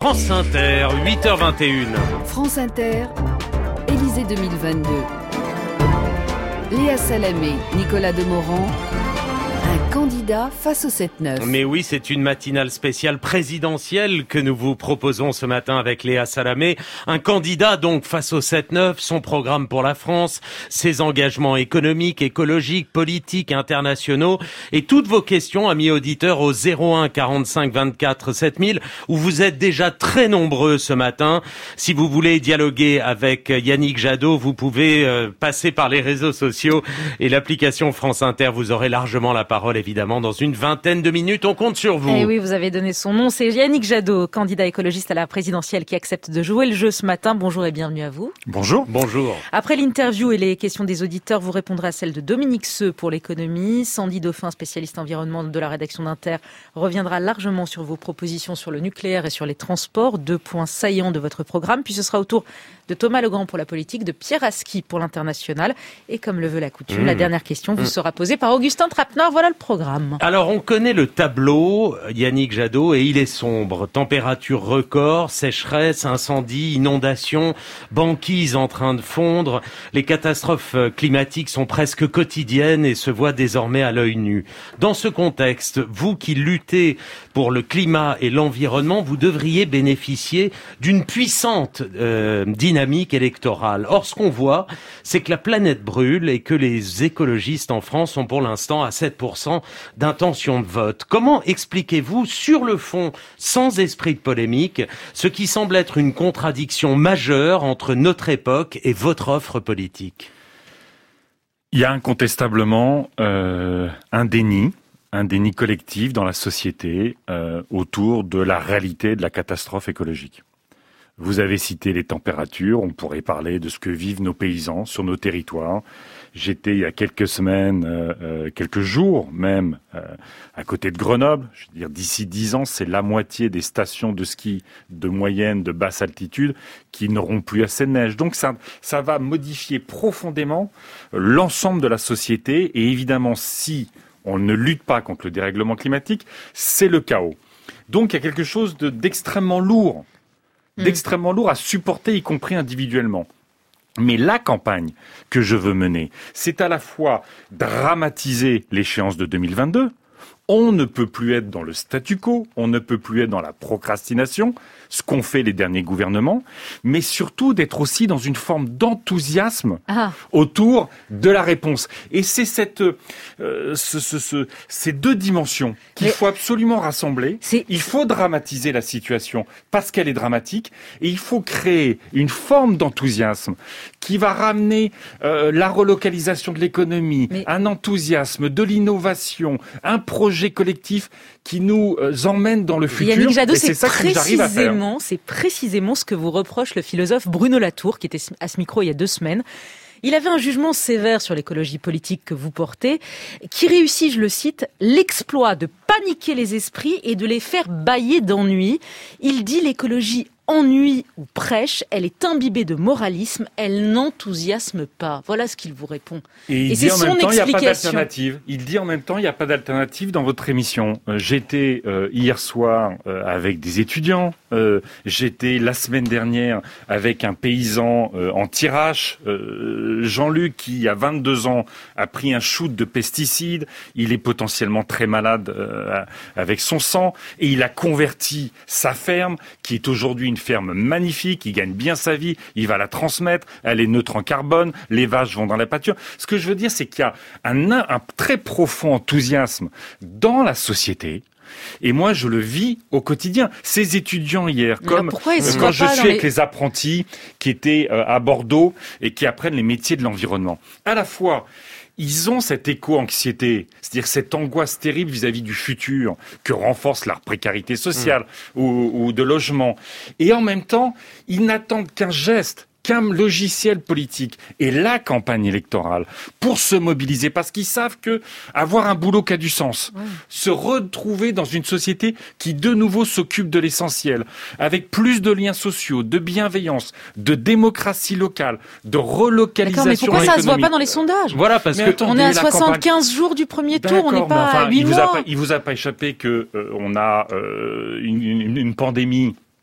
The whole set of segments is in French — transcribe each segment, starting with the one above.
France Inter, 8h21. France Inter, Élysée 2022. Léa Salamé, Nicolas Demorand. Un candidat face au 7-9. Mais oui, c'est une matinale spéciale présidentielle que nous vous proposons ce matin avec Léa Salamé. Un candidat donc face au 7-9, son programme pour la France, ses engagements économiques, écologiques, politiques, internationaux et toutes vos questions, amis auditeurs, au 01 45 24 7000 où vous êtes déjà très nombreux ce matin. Si vous voulez dialoguer avec Yannick Jadot, vous pouvez passer par les réseaux sociaux et l'application France Inter. Vous aurez largement la parole évidemment dans une vingtaine de minutes. On compte sur vous. Eh oui, vous avez donné son nom. C'est Yannick Jadot, candidat écologiste à la présidentielle qui accepte de jouer le jeu ce matin. Bonjour et bienvenue à vous. Bonjour. Bonjour. Après l'interview et les questions des auditeurs, vous répondrez à celle de Dominique Seux pour l'économie. Sandy Dauphin, spécialiste environnement de la rédaction d'Inter, reviendra largement sur vos propositions sur le nucléaire et sur les transports, 2 points saillants de votre programme. Puis ce sera au tour de Thomas Legrand pour la politique, de Pierre Aski pour l'international. Et comme le veut la coutume, la dernière question vous sera posée par Augustin Trapenard. Voilà le programme. Alors, on connaît le tableau, Yannick Jadot, et il est sombre. Température record, sécheresse, incendie, inondation, banquise en train de fondre. Les catastrophes climatiques sont presque quotidiennes et se voient désormais à l'œil nu. Dans ce contexte, vous qui luttez pour le climat et l'environnement, vous devriez bénéficier d'une puissante dynamique électorale. Or, ce qu'on voit, c'est que la planète brûle et que les écologistes en France sont pour l'instant à 7% d'intention de vote. Comment expliquez-vous, sur le fond, sans esprit de polémique, ce qui semble être une contradiction majeure entre notre époque et votre offre politique ? Il y a incontestablement un déni collectif dans la société autour de la réalité de la catastrophe écologique. Vous avez cité les températures, on pourrait parler de ce que vivent nos paysans sur nos territoires. J'étais il y a quelques semaines, quelques jours même, à côté de Grenoble. Je veux dire, d'ici 10 ans, c'est la moitié des stations de ski de moyenne, de basse altitude qui n'auront plus assez de neige. Donc ça va modifier profondément l'ensemble de la société. Et évidemment, si on ne lutte pas contre le dérèglement climatique, c'est le chaos. Donc il y a quelque chose d'extrêmement lourd. D'extrêmement lourd à supporter, y compris individuellement. Mais la campagne que je veux mener, c'est à la fois dramatiser l'échéance de 2022. On ne peut plus être dans le statu quo, on ne peut plus être dans la procrastination, ce qu'ont fait les derniers gouvernements, mais surtout d'être aussi dans une forme d'enthousiasme autour de la réponse. Et c'est ces deux dimensions qu'il faut absolument rassembler. Il faut dramatiser la situation parce qu'elle est dramatique, et il faut créer une forme d'enthousiasme qui va ramener la relocalisation de l'économie, un enthousiasme, de l'innovation, un projet collectif qui nous emmène dans le futur. Yannick Jadot, et c'est ça que j'arrive à faire. C'est précisément ce que vous reproche le philosophe Bruno Latour, qui était à ce micro il y a 2 semaines. Il avait un jugement sévère sur l'écologie politique que vous portez, qui réussit, je le cite, l'exploit de paniquer les esprits et de les faire bâiller d'ennui. Il dit l'écologie ennuie ou prêche, elle est imbibée de moralisme, elle n'enthousiasme pas. Voilà ce qu'il vous répond. Et il dit en même temps, il n'y a pas d'alternative. Il dit en même temps, il n'y a pas d'alternative dans votre émission. J'étais hier soir avec des étudiants. J'étais la semaine dernière avec un paysan en Thiérache, Jean-Luc, qui à 22 ans a pris un shoot de pesticides. Il est potentiellement très malade avec son sang, et il a converti sa ferme, qui est aujourd'hui une ferme magnifique, il gagne bien sa vie, il va la transmettre, elle est neutre en carbone, les vaches vont dans la pâture. Ce que je veux dire, c'est qu'il y a un très profond enthousiasme dans la société. Et moi, je le vis au quotidien. Ces étudiants hier, comme quand je suis avec les apprentis qui étaient à Bordeaux et qui apprennent les métiers de l'environnement. À la fois, ils ont cette éco-anxiété, c'est-à-dire cette angoisse terrible vis-à-vis du futur que renforce leur précarité sociale ou de logement. Et en même temps, ils n'attendent qu'un geste, qu'un logiciel politique et la campagne électorale pour se mobiliser, parce qu'ils savent que avoir un boulot qui a du sens, se retrouver dans une société qui de nouveau s'occupe de l'essentiel, avec plus de liens sociaux, de bienveillance, de démocratie locale, de relocalisation économique. Mais pourquoi ça se voit pas dans les sondages ? Voilà, parce que on est à 75 jours du premier tour, on n'est pas à 8 mois. Il vous a pas échappé que on a une pandémie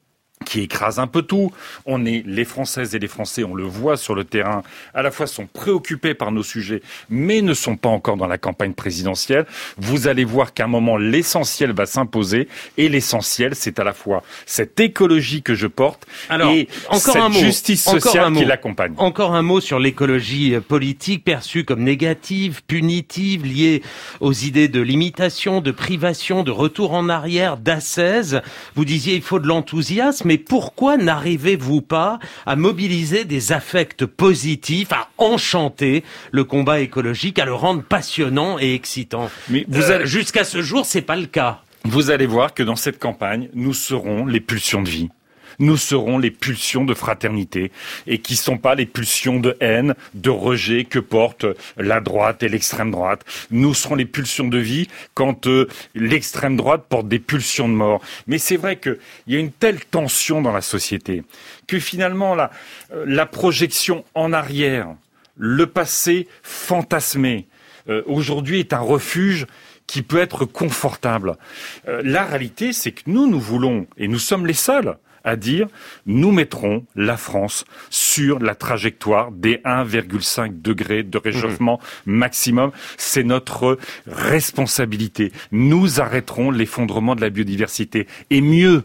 qui écrase un peu tout. Les Françaises et les Français, on le voit sur le terrain, à la fois sont préoccupés par nos sujets, mais ne sont pas encore dans la campagne présidentielle. Vous allez voir qu'à un moment, l'essentiel va s'imposer, et l'essentiel, c'est à la fois cette écologie que je porte et cette justice sociale qui l'accompagne. Encore un mot sur l'écologie politique perçue comme négative, punitive, liée aux idées de limitation, de privation, de retour en arrière, d'ascèse. Vous disiez il faut de l'enthousiasme, mais pourquoi n'arrivez-vous pas à mobiliser des affects positifs, à enchanter le combat écologique, à le rendre passionnant et excitant? Mais jusqu'à ce jour, c'est pas le cas. Vous allez voir que dans cette campagne, nous serons les pulsions de vie. Nous serons les pulsions de fraternité et qui sont pas les pulsions de haine, de rejet que portent la droite et l'extrême droite. Nous serons les pulsions de vie quand l'extrême droite porte des pulsions de mort. Mais c'est vrai qu'il y a une telle tension dans la société que finalement la projection en arrière, le passé fantasmé, aujourd'hui est un refuge qui peut être confortable. La réalité, c'est que nous voulons, et nous sommes les seuls à dire, nous mettrons la France sur la trajectoire des 1,5 degrés de réchauffement maximum. C'est notre responsabilité. Nous arrêterons l'effondrement de la biodiversité. Et mieux,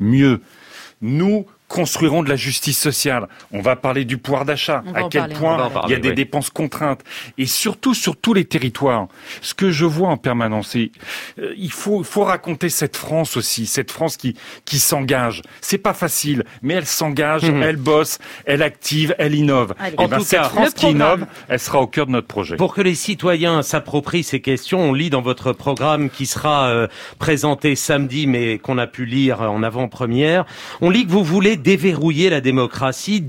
nous construirons de la justice sociale. On va parler du pouvoir d'achat. À quel point il y a des dépenses contraintes. Et surtout, sur tous les territoires. Ce que je vois en permanence, il faut raconter cette France aussi. Cette France qui s'engage. C'est pas facile, mais elle s'engage, elle bosse, elle active, elle innove. Cette France qui innove, elle sera au cœur de notre projet. Pour que les citoyens s'approprient ces questions, on lit dans votre programme qui sera présenté samedi, mais qu'on a pu lire en avant-première, on lit que vous voulez déverrouiller la démocratie,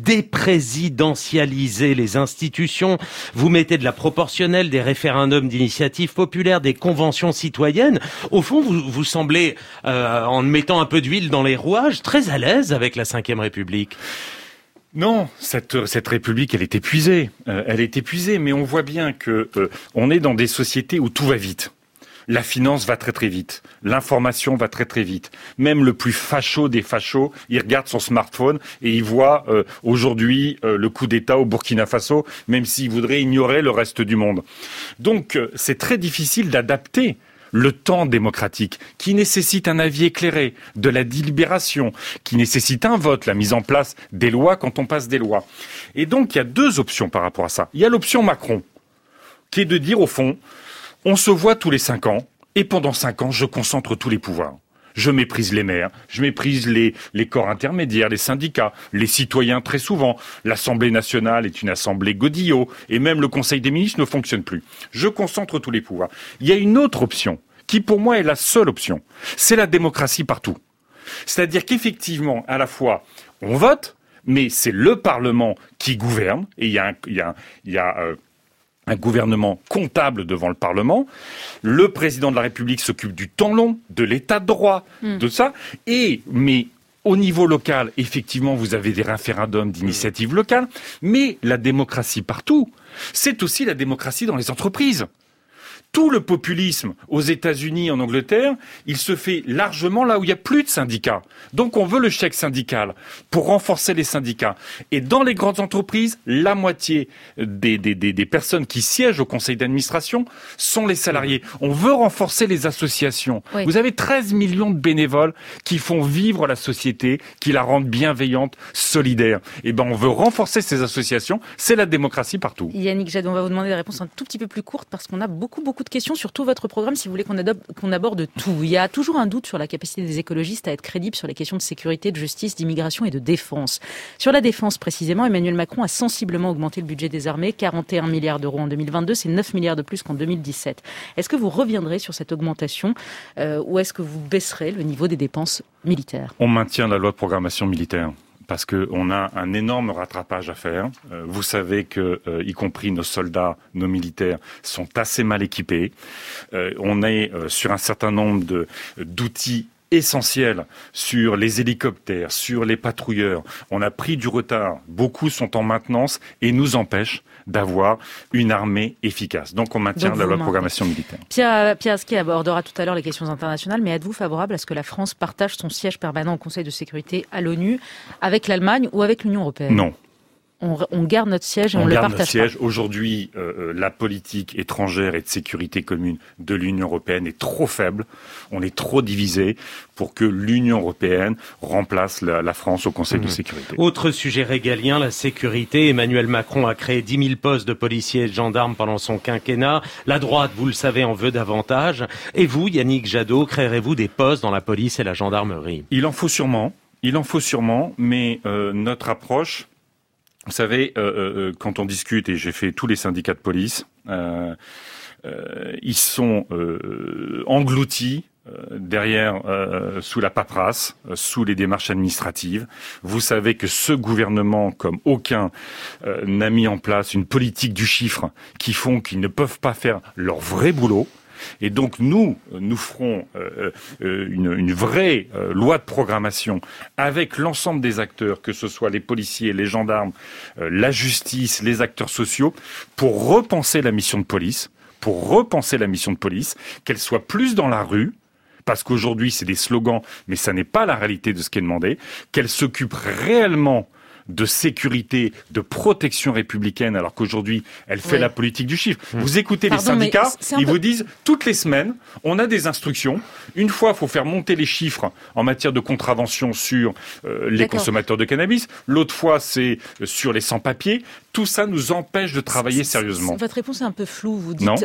déprésidentialiser les institutions. Vous mettez de la proportionnelle, des référendums d'initiative populaire, des conventions citoyennes. Au fond, vous semblez, en mettant un peu d'huile dans les rouages, très à l'aise avec la Ve République. Non, cette République, elle est épuisée. Mais on voit bien que on est dans des sociétés où tout va vite. La finance va très très vite, l'information va très très vite. Même le plus facho des fachos, il regarde son smartphone et il voit aujourd'hui le coup d'État au Burkina Faso, même s'il voudrait ignorer le reste du monde. Donc c'est très difficile d'adapter le temps démocratique, qui nécessite un avis éclairé, de la délibération, qui nécessite un vote, la mise en place des lois quand on passe des lois. Et donc il y a deux options par rapport à ça. Il y a l'option Macron, qui est de dire au fond, on se voit tous les 5 ans, et pendant 5 ans, je concentre tous les pouvoirs. Je méprise les maires, je méprise les corps intermédiaires, les syndicats, les citoyens très souvent. L'Assemblée nationale est une assemblée godillot, et même le Conseil des ministres ne fonctionne plus. Je concentre tous les pouvoirs. Il y a une autre option, qui pour moi est la seule option. C'est la démocratie partout. C'est-à-dire qu'effectivement, à la fois, on vote, mais c'est le Parlement qui gouverne, et il y a un gouvernement comptable devant le Parlement. Le président de la République s'occupe du temps long, de l'état de droit, de ça. Mais au niveau local, effectivement, vous avez des référendums d'initiative locale. Mais la démocratie partout, c'est aussi la démocratie dans les entreprises. Tout le populisme aux États-Unis, en Angleterre, il se fait largement là où il n'y a plus de syndicats. Donc on veut le chèque syndical pour renforcer les syndicats. Et dans les grandes entreprises, la moitié des personnes qui siègent au conseil d'administration sont les salariés. On veut renforcer les associations. Oui. Vous avez 13 millions de bénévoles qui font vivre la société, qui la rendent bienveillante, solidaire. Et on veut renforcer ces associations. C'est la démocratie partout. Yannick Jadot, on va vous demander des réponses un tout petit peu plus courtes parce qu'on a beaucoup de questions sur tout votre programme, si vous voulez qu'on aborde tout. Il y a toujours un doute sur la capacité des écologistes à être crédibles sur les questions de sécurité, de justice, d'immigration et de défense. Sur la défense précisément, Emmanuel Macron a sensiblement augmenté le budget des armées, 41 milliards d'euros en 2022, c'est 9 milliards de plus qu'en 2017. Est-ce que vous reviendrez sur cette augmentation ou est-ce que vous baisserez le niveau des dépenses militaires ? On maintient la loi de programmation militaire. Parce qu'on a un énorme rattrapage à faire. Vous savez que, y compris nos soldats, nos militaires, sont assez mal équipés. On est sur un certain nombre d'outils essentiel sur les hélicoptères, sur les patrouilleurs. On a pris du retard. Beaucoup sont en maintenance et nous empêchent d'avoir une armée efficace. Donc on maintient la loi de programmation militaire. Pierre Aski abordera tout à l'heure les questions internationales, mais êtes-vous favorable à ce que la France partage son siège permanent au Conseil de sécurité à l'ONU avec l'Allemagne ou avec l'Union européenne ? Non. On garde notre siège et on le partage notre siège. Aujourd'hui, la politique étrangère et de sécurité commune de l'Union européenne est trop faible. On est trop divisé pour que l'Union européenne remplace la France au Conseil de sécurité. Autre sujet régalien, la sécurité. Emmanuel Macron a créé 10 000 postes de policiers et de gendarmes pendant son quinquennat. La droite, vous le savez, en veut davantage. Et vous, Yannick Jadot, créerez-vous des postes dans la police et la gendarmerie ? Il en faut sûrement, mais notre approche... Vous savez, quand on discute, et j'ai fait tous les syndicats de police, ils sont engloutis derrière, sous la paperasse, sous les démarches administratives. Vous savez que ce gouvernement, comme aucun, n'a mis en place une politique du chiffre qui font qu'ils ne peuvent pas faire leur vrai boulot. Et donc nous ferons une vraie loi de programmation avec l'ensemble des acteurs, que ce soit les policiers, les gendarmes, la justice, les acteurs sociaux, pour repenser la mission de police, qu'elle soit plus dans la rue, parce qu'aujourd'hui c'est des slogans, mais ça n'est pas la réalité de ce qui est demandé, qu'elle s'occupe réellement de sécurité, de protection républicaine, alors qu'aujourd'hui, elle fait la politique du chiffre. Vous écoutez les syndicats, ils vous disent, toutes les semaines, on a des instructions. Une fois, il faut faire monter les chiffres en matière de contravention sur les consommateurs de cannabis. L'autre fois, c'est sur les sans-papiers. Tout ça nous empêche de travailler sérieusement. Votre réponse est un peu floue. Vous dites,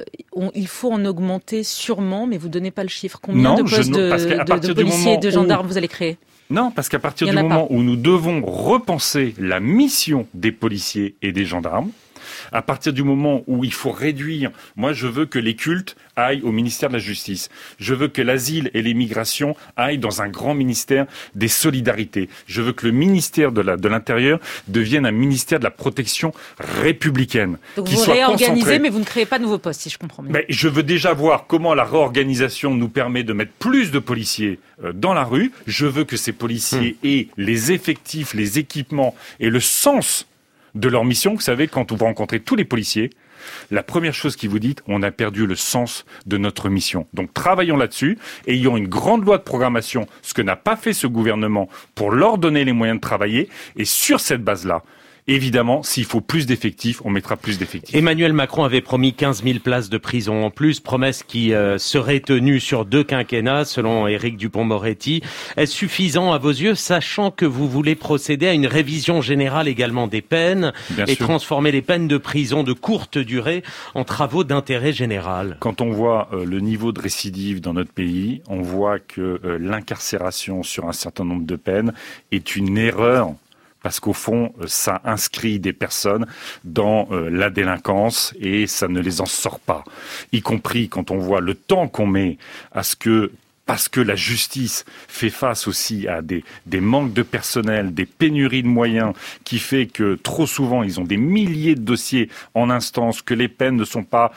il faut en augmenter sûrement, mais vous ne donnez pas le chiffre. Combien de postes de policiers et de gendarmes vous allez créer ? Non, parce qu'à partir du moment où nous devons repenser la mission des policiers et des gendarmes, à partir du moment où il faut réduire, moi je veux que les cultes aillent au ministère de la Justice, je veux que l'asile et l'immigration aillent dans un grand ministère des solidarités, je veux que le ministère de l'Intérieur devienne un ministère de la protection républicaine. Donc vous réorganisez, mais vous ne créez pas de nouveaux postes, si je comprends bien. Mais je veux déjà voir comment la réorganisation nous permet de mettre plus de policiers dans la rue. Je veux que ces policiers aient les effectifs, les équipements et le sens de leur mission. Vous savez, quand vous rencontrez tous les policiers, la première chose qu'ils vous disent, on a perdu le sens de notre mission. Donc travaillons là-dessus, ayons une grande loi de programmation, ce que n'a pas fait ce gouvernement, pour leur donner les moyens de travailler, et sur cette base-là, évidemment, s'il faut plus d'effectifs, on mettra plus d'effectifs. Emmanuel Macron avait promis 15 000 places de prison en plus, promesse qui serait tenue sur 2 quinquennats, selon Éric Dupond-Moretti. Est-ce suffisant à vos yeux, sachant que vous voulez procéder à une révision générale également des peines et transformer les peines de prison de courte durée en travaux d'intérêt général? Quand on voit le niveau de récidive dans notre pays, on voit que l'incarcération sur un certain nombre de peines est une erreur. Parce qu'au fond, ça inscrit des personnes dans la délinquance et ça ne les en sort pas. Y compris quand on voit le temps qu'on met à ce que, parce que la justice fait face aussi à des manques de personnel, des pénuries de moyens, qui fait que trop souvent ils ont des milliers de dossiers en instance, que les peines ne sont pas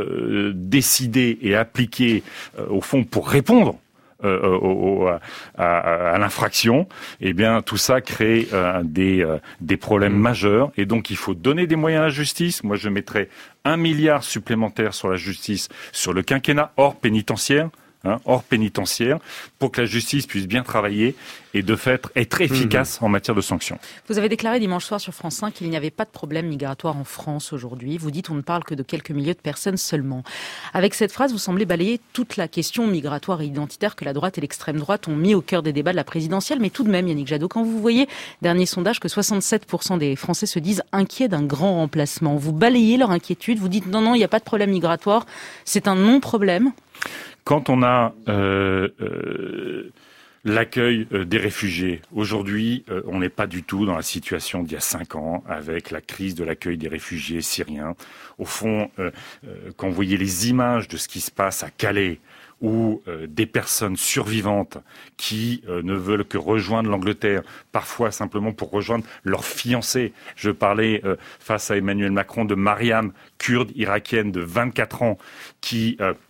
décidées et appliquées au fond pour répondre à l'infraction, eh bien tout ça crée des problèmes majeurs, et donc il faut donner des moyens à la justice. Moi je mettrais 1 milliard supplémentaire sur la justice sur le quinquennat hors pénitentiaire, pour que la justice puisse bien travailler et de fait être efficace en matière de sanctions. Vous avez déclaré dimanche soir sur France 5 qu'il n'y avait pas de problème migratoire en France aujourd'hui. Vous dites on ne parle que de quelques milliers de personnes seulement. Avec cette phrase, vous semblez balayer toute la question migratoire et identitaire que la droite et l'extrême droite ont mis au cœur des débats de la présidentielle. Mais tout de même, Yannick Jadot, quand vous voyez, dernier sondage, que 67% des Français se disent inquiets d'un grand remplacement, vous balayez leur inquiétude, vous dites non, il n'y a pas de problème migratoire, c'est un non-problème. Quand on a l'accueil des réfugiés, aujourd'hui, on n'est pas du tout dans la situation d'il y a 5 ans, avec la crise de l'accueil des réfugiés syriens. Au fond, quand vous voyez les images de ce qui se passe à Calais, où des personnes survivantes qui ne veulent que rejoindre l'Angleterre, parfois simplement pour rejoindre leur fiancé. Je parlais face à Emmanuel Macron de Mariam, kurde irakienne de 24 ans, qui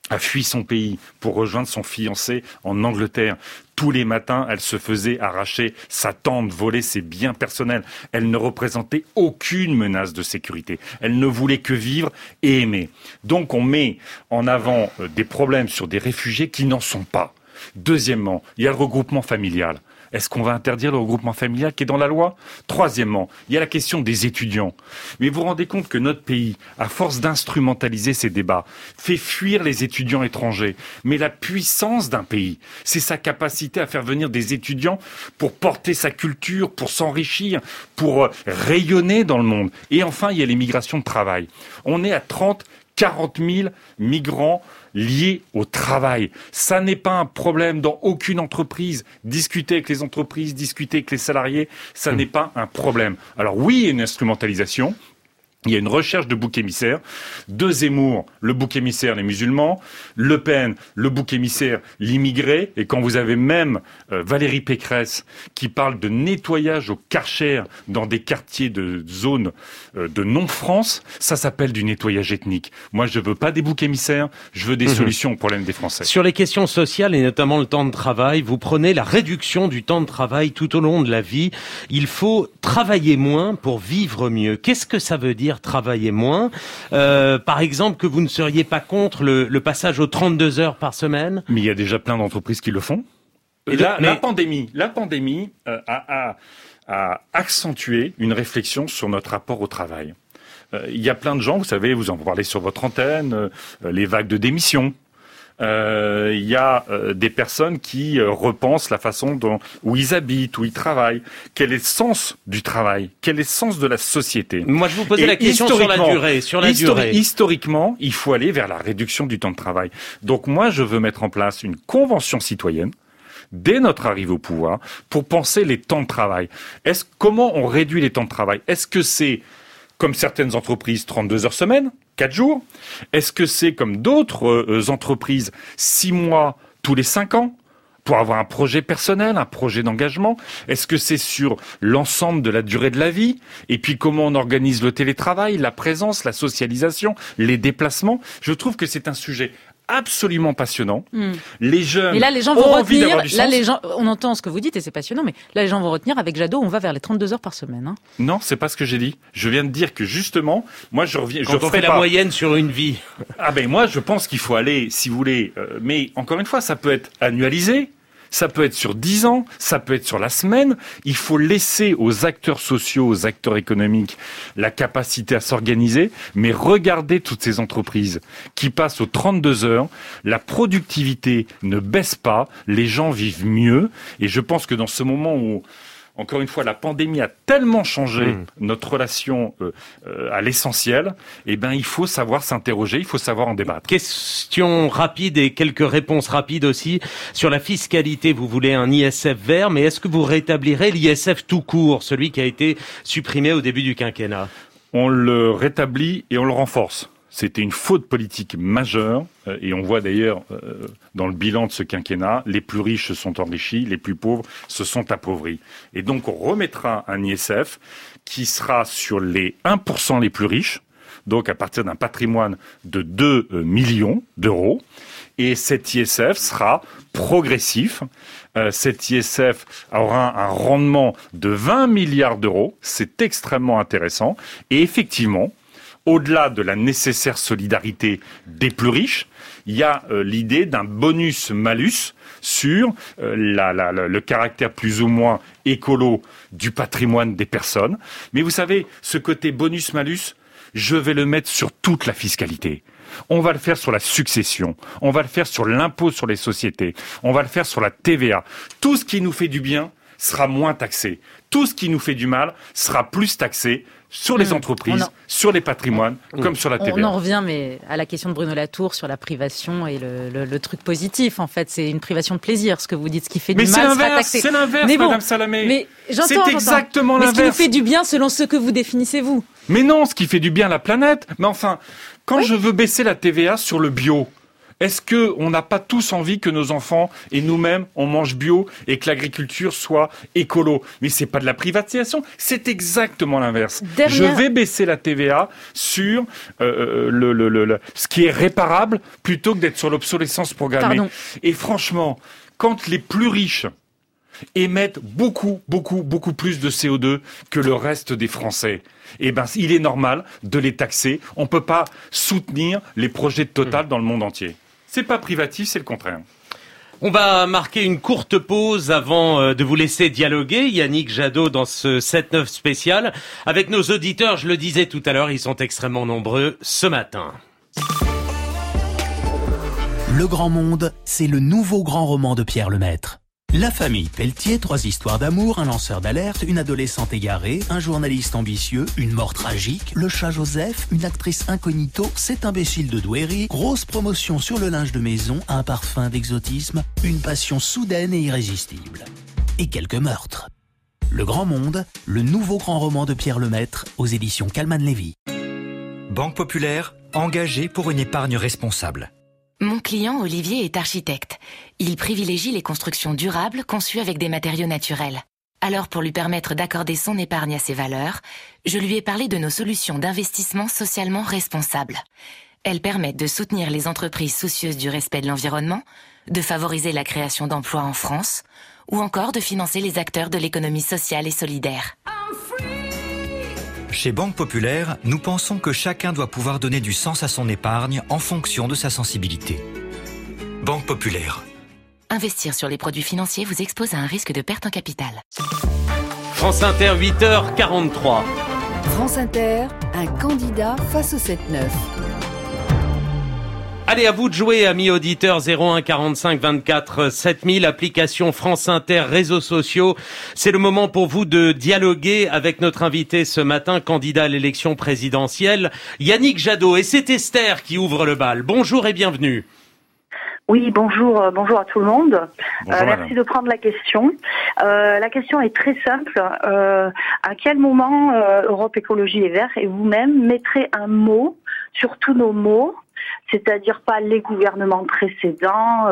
a fui son pays pour rejoindre son fiancé en Angleterre. Tous les matins, elle se faisait arracher sa tente, voler ses biens personnels. Elle ne représentait aucune menace de sécurité. Elle ne voulait que vivre et aimer. Donc on met en avant des problèmes sur des réfugiés qui n'en sont pas. Deuxièmement, il y a le regroupement familial. Est-ce qu'on va interdire le regroupement familial qui est dans la loi ? Troisièmement, il y a la question des étudiants. Mais vous vous rendez compte que notre pays, à force d'instrumentaliser ces débats, fait fuir les étudiants étrangers. Mais la puissance d'un pays, c'est sa capacité à faire venir des étudiants pour porter sa culture, pour s'enrichir, pour rayonner dans le monde. Et enfin, il y a les migrations de travail. On est à 40 000 migrants liés au travail. Ça n'est pas un problème dans aucune entreprise. Discuter avec les entreprises, discuter avec les salariés, ça n'est pas un problème. Alors oui, il y a une instrumentalisation. Il y a une recherche de bouc émissaire. De Zemmour, le bouc émissaire, les musulmans. Le Pen, le bouc émissaire, l'immigré. Et quand vous avez même Valérie Pécresse qui parle de nettoyage au Karcher dans des quartiers de zones de non-France, ça s'appelle du nettoyage ethnique. Moi, je veux pas des boucs émissaires, je veux des solutions aux problèmes des Français. Sur les questions sociales et notamment le temps de travail, vous prenez la réduction du temps de travail tout au long de la vie. Il faut travailler moins pour vivre mieux. Qu'est-ce que ça veut dire travailler moins? Par exemple, que vous ne seriez pas contre le passage aux 32 heures par semaine? Mais il y a déjà plein d'entreprises qui le font. La pandémie a accentué une réflexion sur notre rapport au travail. Il y a plein de gens, vous savez, vous en parlez sur votre antenne, les vagues de démission. Il y a des personnes qui repensent la façon où ils habitent, où ils travaillent. Quel est le sens du travail? Quel est le sens de la société? Moi, je vous posais la question sur la durée. Historiquement, il faut aller vers la réduction du temps de travail. Donc moi, je veux mettre en place une convention citoyenne dès notre arrivée au pouvoir pour penser les temps de travail. Comment on réduit les temps de travail? Est-ce que c'est, comme certaines entreprises, 32 heures semaine, 4 jours? Est-ce que c'est comme d'autres entreprises, 6 mois tous les 5 ans pour avoir un projet personnel, un projet d'engagement? Est-ce que c'est sur l'ensemble de la durée de la vie? Et puis comment on organise le télétravail, la présence, la socialisation, les déplacements? Je trouve que c'est un sujet absolument passionnant. Les jeunes. Et là, les gens vont retenir. Là, les gens, on entend ce que vous dites et c'est passionnant, mais là, les gens vont retenir. Avec Jadot, on va vers les 32 heures par semaine. Hein. Non, c'est pas ce que j'ai dit. Je viens de dire que justement, moi, je reviens. Quand on fait la moyenne sur une vie. Moi, je pense qu'il faut aller, si vous voulez. Mais encore une fois, ça peut être annualisé. Ça peut être sur 10 ans, ça peut être sur la semaine. Il faut laisser aux acteurs sociaux, aux acteurs économiques, la capacité à s'organiser. Mais regardez toutes ces entreprises qui passent aux 32 heures. La productivité ne baisse pas. Les gens vivent mieux. Et je pense que dans ce moment où, encore une fois, la pandémie a tellement changé notre relation à l'essentiel, il faut savoir s'interroger, il faut savoir en débattre. Question rapide et quelques réponses rapides aussi. Sur la fiscalité, vous voulez un ISF vert, mais est-ce que vous rétablirez l'ISF tout court, celui qui a été supprimé au début du quinquennat? On le rétablit et on le renforce. C'était une faute politique majeure et on voit d'ailleurs dans le bilan de ce quinquennat, les plus riches se sont enrichis, les plus pauvres se sont appauvris. Et donc on remettra un ISF qui sera sur les 1% les plus riches, donc à partir d'un patrimoine de 2 millions d'euros. Et cet ISF sera progressif. Cet ISF aura un rendement de 20 milliards d'euros. C'est extrêmement intéressant. Et effectivement, au-delà de la nécessaire solidarité des plus riches, il y a l'idée d'un bonus-malus sur le caractère plus ou moins écolo du patrimoine des personnes. Mais vous savez, ce côté bonus-malus, je vais le mettre sur toute la fiscalité. On va le faire sur la succession, on va le faire sur l'impôt sur les sociétés, on va le faire sur la TVA. Tout ce qui nous fait du bien sera moins taxé. Tout ce qui nous fait du mal sera plus taxé sur les entreprises, sur les patrimoines, comme sur la TVA. On en revient mais à la question de Bruno Latour sur la privation et le truc positif. En fait, c'est une privation de plaisir, ce que vous dites. Ce qui fait du mal sera taxé. C'est l'inverse, Madame Salamé. Mais c'est exactement l'inverse. Mais ce qui nous fait du bien selon ce que vous définissez, vous. Mais non, ce qui fait du bien à la planète. Mais enfin, quand je veux baisser la TVA sur le bio, Est-ce que on n'a pas tous envie que nos enfants et nous-mêmes on mange bio et que l'agriculture soit écolo? Mais c'est pas de la privatisation, c'est exactement l'inverse. Je vais baisser la TVA sur ce qui est réparable plutôt que d'être sur l'obsolescence programmée. Pardon. Et franchement, quand les plus riches émettent beaucoup plus de CO2 que le reste des Français, eh ben, il est normal de les taxer. On peut pas soutenir les projets de Total dans le monde entier. C'est pas privatif, c'est le contraire. On va marquer une courte pause avant de vous laisser dialoguer, Yannick Jadot, dans ce 7-9 spécial. Avec nos auditeurs, je le disais tout à l'heure, ils sont extrêmement nombreux ce matin. Le Grand Monde, c'est le nouveau grand roman de Pierre Lemaitre. La famille Pelletier, 3 histoires d'amour, un lanceur d'alerte, une adolescente égarée, un journaliste ambitieux, une mort tragique, le chat Joseph, une actrice incognito, cet imbécile de Douairy, grosse promotion sur le linge de maison, un parfum d'exotisme, une passion soudaine et irrésistible. Et quelques meurtres. Le Grand Monde, le nouveau grand roman de Pierre Lemaitre, aux éditions Calman Lévy. Banque Populaire, engagée pour une épargne responsable. Mon client, Olivier, est architecte. Il privilégie les constructions durables conçues avec des matériaux naturels. Alors, pour lui permettre d'accorder son épargne à ses valeurs, je lui ai parlé de nos solutions d'investissement socialement responsables. Elles permettent de soutenir les entreprises soucieuses du respect de l'environnement, de favoriser la création d'emplois en France, ou encore de financer les acteurs de l'économie sociale et solidaire. Chez Banque Populaire, nous pensons que chacun doit pouvoir donner du sens à son épargne en fonction de sa sensibilité. Banque Populaire. Investir sur les produits financiers vous expose à un risque de perte en capital. France Inter, 8h43. France Inter, un candidat face au 7-9. Allez, à vous de jouer, amis auditeurs, 01 45 24 7000, application France Inter, réseaux sociaux. C'est le moment pour vous de dialoguer avec notre invité ce matin, candidat à l'élection présidentielle, Yannick Jadot. Et c'est Esther qui ouvre le bal. Bonjour et bienvenue. Oui, bonjour à tout le monde. Bonjour, merci de prendre la question. La question est très simple. À quel moment Europe Écologie Les Verts et vous-même mettrez un mot sur tous nos maux, c'est-à-dire pas les gouvernements précédents,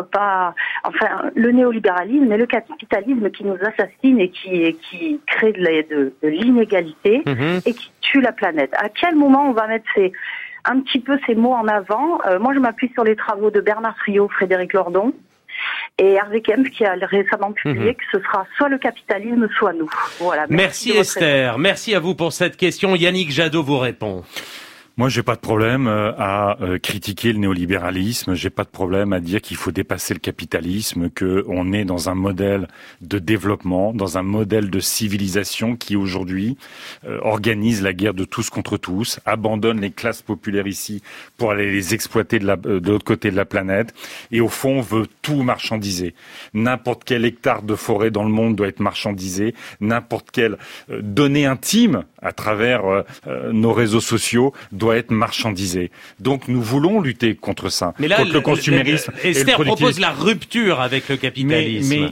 le néolibéralisme et le capitalisme qui nous assassine et qui crée de l'inégalité et qui tue la planète. À quel moment on va mettre un petit peu ces mots en avant? Moi, je m'appuie sur les travaux de Bernard Friot, Frédéric Lordon et Hervé Kempf qui a récemment publié que ce sera soit le capitalisme, soit nous. Voilà. Merci Esther. Merci à vous pour cette question. Yannick Jadot vous répond. Moi, j'ai pas de problème à critiquer le néolibéralisme. J'ai pas de problème à dire qu'il faut dépasser le capitalisme, que on est dans un modèle de développement, dans un modèle de civilisation qui aujourd'hui organise la guerre de tous contre tous, abandonne les classes populaires ici pour aller les exploiter de l'autre côté de la planète, et au fond veut tout marchandiser. N'importe quel hectare de forêt dans le monde doit être marchandisé. N'importe quelle donnée intime à travers nos réseaux sociaux doit être marchandisé. Donc nous voulons lutter contre ça, mais là, contre le consumérisme. Esther propose la rupture avec le capitalisme.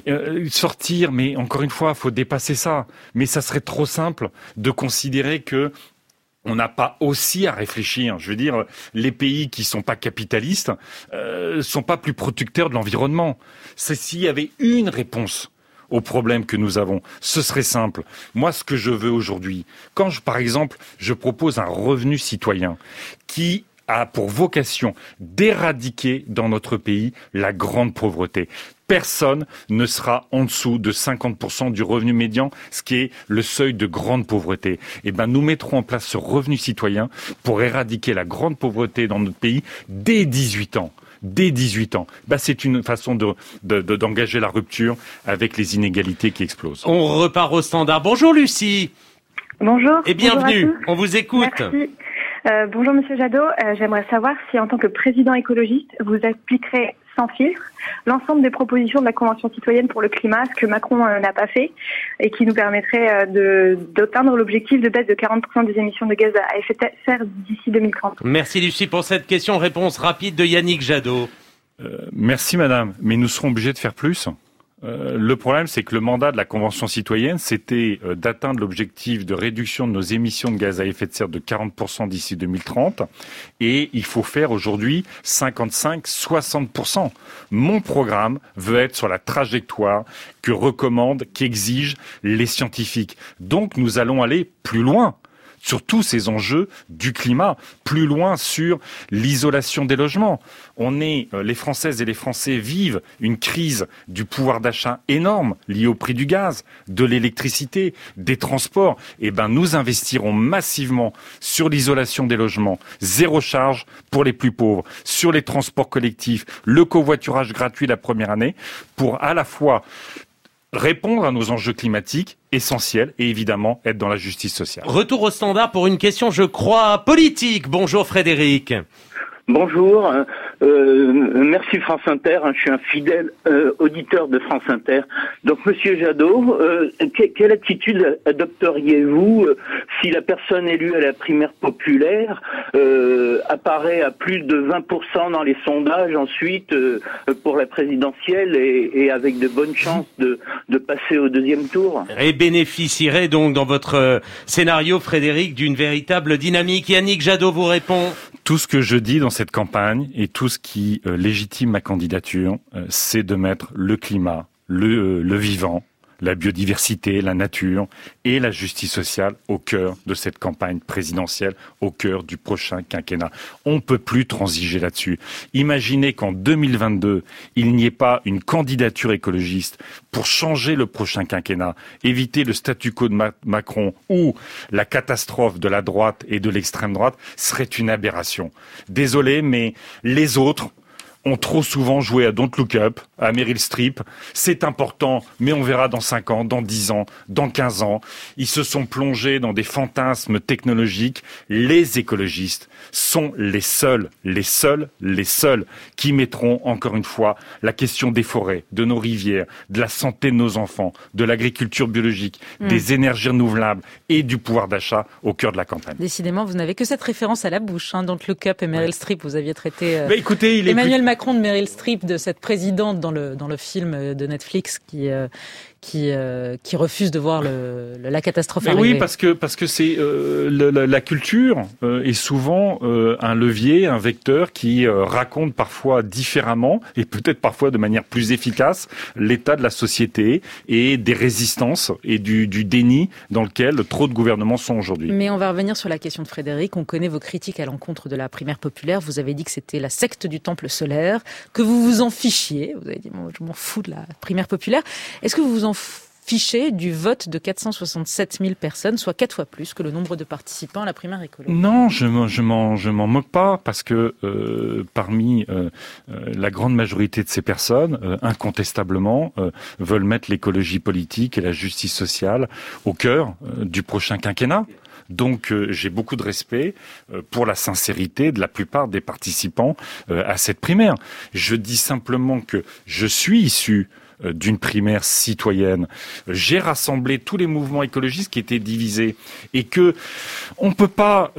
Mais encore une fois, il faut dépasser ça. Mais ça serait trop simple de considérer que on n'a pas aussi à réfléchir. Je veux dire, les pays qui sont pas capitalistes sont pas plus protecteurs de l'environnement. C'est s'il y avait une réponse aux problèmes que nous avons, ce serait simple. Moi, ce que je veux aujourd'hui, par exemple, je propose un revenu citoyen qui a pour vocation d'éradiquer dans notre pays la grande pauvreté. Personne ne sera en dessous de 50% du revenu médian, ce qui est le seuil de grande pauvreté. Eh ben, nous mettrons en place ce revenu citoyen pour éradiquer la grande pauvreté dans notre pays dès 18 ans. Dès 18 ans. C'est une façon d'engager la rupture avec les inégalités qui explosent. On repart au standard. Bonjour Lucie. Bonjour. Et bienvenue. On vous écoute. Merci. Bonjour Monsieur Jadot. J'aimerais savoir si en tant que président écologiste, vous appliquerez sans filtre l'ensemble des propositions de la Convention citoyenne pour le climat, ce que Macron n'a pas fait, et qui nous permettrait d'atteindre l'objectif de baisse de 40% des émissions de gaz à effet de serre d'ici 2030. Merci Lucie pour cette question. Réponse rapide de Yannick Jadot. Merci madame, mais nous serons obligés de faire plus. Le problème, c'est que le mandat de la Convention citoyenne, c'était d'atteindre l'objectif de réduction de nos émissions de gaz à effet de serre de 40% d'ici 2030. Et il faut faire aujourd'hui 55-60%. Mon programme veut être sur la trajectoire que recommandent, qu'exigent les scientifiques. Donc nous allons aller plus loin sur tous ces enjeux du climat, plus loin sur l'isolation des logements. Les Françaises et les Français vivent une crise du pouvoir d'achat énorme liée au prix du gaz, de l'électricité, des transports. Nous investirons massivement sur l'isolation des logements, zéro charge pour les plus pauvres, sur les transports collectifs, le covoiturage gratuit la première année, pour à la fois répondre à nos enjeux climatiques essentiels et évidemment être dans la justice sociale. Retour au standard pour une question, je crois, politique. Bonjour Frédéric. Bonjour, merci France Inter, je suis un fidèle auditeur de France Inter. Donc Monsieur Jadot, quelle attitude adopteriez-vous si la personne élue à la primaire populaire apparaît à plus de 20% dans les sondages ensuite pour la présidentielle et avec de bonnes chances de passer au deuxième tour? Et bénéficierait donc dans votre scénario, Frédéric, d'une véritable dynamique. Yannick Jadot vous répond. Tout ce que je dis dans cette campagne et tout ce qui légitime ma candidature, c'est de mettre le climat, le vivant, la biodiversité, la nature et la justice sociale au cœur de cette campagne présidentielle, au cœur du prochain quinquennat. On ne peut plus transiger là-dessus. Imaginez qu'en 2022, il n'y ait pas une candidature écologiste pour changer le prochain quinquennat, éviter le statu quo de Macron ou la catastrophe de la droite et de l'extrême droite serait une aberration. Désolé, mais les autres ont trop souvent joué à Don't Look Up, à Meryl Streep. C'est important, mais on verra dans 5 ans, dans 10 ans, dans 15 ans. Ils se sont plongés dans des fantasmes technologiques. Les écologistes sont les seuls qui mettront, encore une fois, la question des forêts, de nos rivières, de la santé de nos enfants, de l'agriculture biologique, des énergies renouvelables et du pouvoir d'achat au cœur de la campagne. Décidément, vous n'avez que cette référence à la bouche, Don't Look Up et Meryl Streep. Vous aviez traité écoutez, Emmanuel Macron de Meryl Streep, de cette présidente dans le film de Netflix qui refuse de voir la catastrophe arriver. Oui, parce que c'est la culture est souvent un levier, un vecteur qui raconte parfois différemment et peut-être parfois de manière plus efficace l'état de la société et des résistances et du déni dans lequel trop de gouvernements sont aujourd'hui. Mais on va revenir sur la question de Frédéric. On connaît vos critiques à l'encontre de la primaire populaire. Vous avez dit que c'était la secte du temple solaire, que vous vous en fichiez. Vous avez dit, je m'en fous de la primaire populaire. Est-ce que vous vous en fichez du vote de 467 000 personnes, soit 4 fois plus que le nombre de participants à la primaire écolo? Non, je m'en moque pas, parce que parmi la grande majorité de ces personnes, incontestablement, veulent mettre l'écologie politique et la justice sociale au cœur du prochain quinquennat. Donc j'ai beaucoup de respect pour la sincérité de la plupart des participants à cette primaire. Je dis simplement que je suis issu d'une primaire citoyenne. J'ai rassemblé tous les mouvements écologistes qui étaient divisés et que on peut pas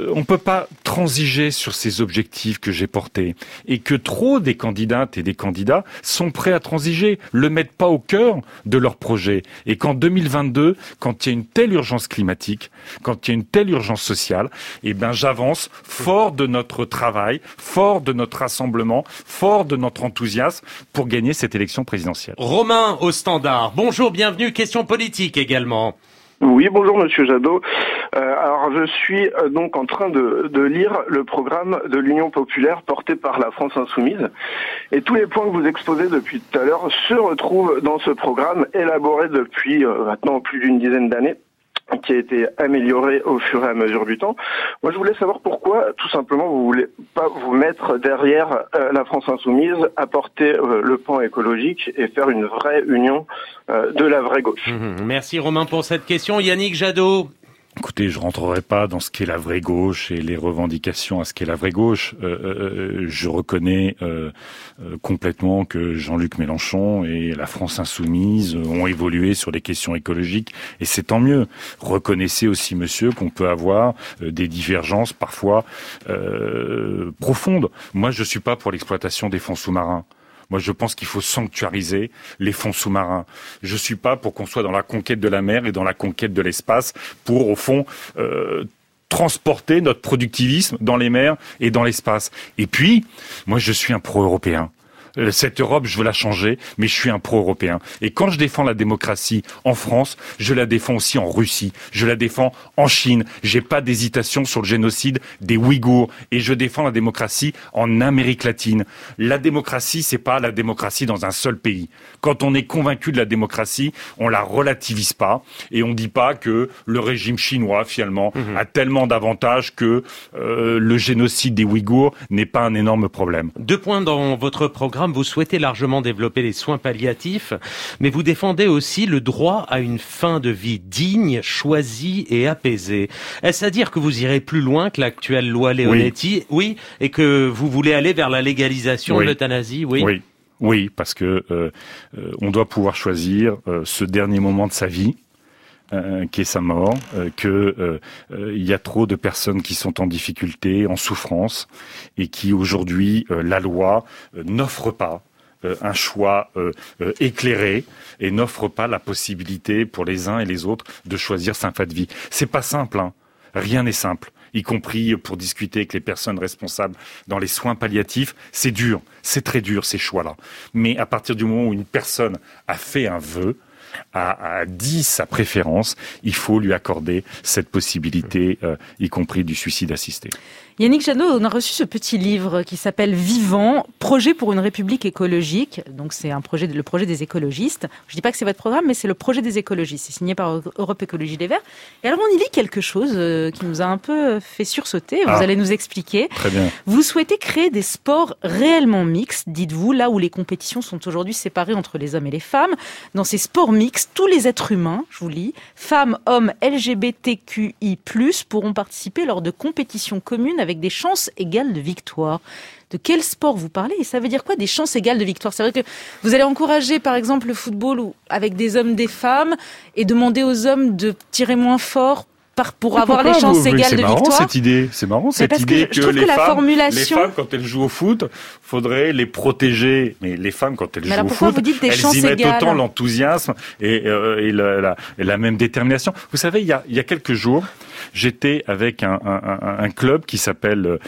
transiger sur ces objectifs que j'ai portés et que trop des candidates et des candidats sont prêts à transiger, le mettent pas au cœur de leur projet et qu'en 2022, quand il y a une telle urgence climatique, quand il y a une telle urgence sociale, j'avance fort de notre travail, fort de notre rassemblement, fort de notre enthousiasme pour gagner cette élection présidentielle. Romain au standard. Bonjour, bienvenue. Question politique également. Oui, bonjour Monsieur Jadot. Alors je suis donc en train de lire le programme de l'Union populaire porté par la France insoumise et tous les points que vous exposez depuis tout à l'heure se retrouvent dans ce programme élaboré depuis maintenant plus d'une dizaine d'années, qui a été amélioré au fur et à mesure du temps. Moi, je voulais savoir pourquoi, tout simplement, vous voulez pas vous mettre derrière la France insoumise, apporter le pan écologique et faire une vraie union de la vraie gauche. Merci Romain pour cette question. Yannick Jadot. Écoutez, je rentrerai pas dans ce qu'est la vraie gauche et les revendications à ce qu'est la vraie gauche. Je reconnais complètement que Jean-Luc Mélenchon et la France insoumise ont évolué sur les questions écologiques et c'est tant mieux. Reconnaissez aussi, monsieur, qu'on peut avoir des divergences parfois profondes. Moi, je suis pas pour l'exploitation des fonds sous-marins. Moi, je pense qu'il faut sanctuariser les fonds sous-marins. Je suis pas pour qu'on soit dans la conquête de la mer et dans la conquête de l'espace pour, au fond, transporter notre productivisme dans les mers et dans l'espace. Et puis, moi, je suis un pro-européen. Cette Europe, je veux la changer, mais je suis un pro-européen. Et quand je défends la démocratie en France, je la défends aussi en Russie, je la défends en Chine. J'ai pas d'hésitation sur le génocide des Ouïghours. Et je défends la démocratie en Amérique latine. La démocratie, c'est pas la démocratie dans un seul pays. Quand on est convaincu de la démocratie, on la relativise pas. Et on dit pas que le régime chinois, finalement, a tellement d'avantages que le génocide des Ouïghours n'est pas un énorme problème. 2 points dans votre programme. Vous souhaitez largement développer les soins palliatifs, mais vous défendez aussi le droit à une fin de vie digne, choisie et apaisée. Est-ce à dire que vous irez plus loin que l'actuelle loi Leonetti ? Oui, et que vous voulez aller vers la légalisation de l'euthanasie ? Oui, parce que on doit pouvoir choisir ce dernier moment de sa vie. Qui est sa mort, il y a trop de personnes qui sont en difficulté, en souffrance, et qui aujourd'hui, la loi n'offre pas un choix éclairé et n'offre pas la possibilité pour les uns et les autres de choisir sa fin de vie. C'est pas simple, hein. Rien n'est simple, y compris pour discuter avec les personnes responsables dans les soins palliatifs. C'est dur, c'est très dur ces choix-là. Mais à partir du moment où une personne a fait un vœu, a dit sa préférence, il faut lui accorder cette possibilité, y compris du suicide assisté. Yannick Jadot, on a reçu ce petit livre qui s'appelle Vivant, projet pour une république écologique. Donc c'est le projet des écologistes. Je dis pas que c'est votre programme, mais c'est le projet des écologistes. C'est signé par Europe Écologie Les Verts. Et alors on y lit quelque chose qui nous a un peu fait sursauter. Vous allez nous expliquer. Très bien. Vous souhaitez créer des sports réellement mixtes, dites-vous, là où les compétitions sont aujourd'hui séparées entre les hommes et les femmes. Dans ces sports mixtes, tous les êtres humains, je vous lis, femmes, hommes, LGBTQI+, pourront participer lors de compétitions communes avec des chances égales de victoire. De quel sport vous parlez ? Et ça veut dire quoi, des chances égales de victoire ? C'est vrai que vous allez encourager, par exemple, le football avec des hommes, des femmes, et demander aux hommes de tirer moins fort pour avoir les chances égales de victoire. C'est marrant cette idée que les femmes, quand elles jouent au foot, faudrait les protéger. Mais les femmes, quand elles jouent au foot, elles y mettent autant l'enthousiasme et la même détermination. Vous savez, il y a quelques jours, j'étais avec un club qui s'appelle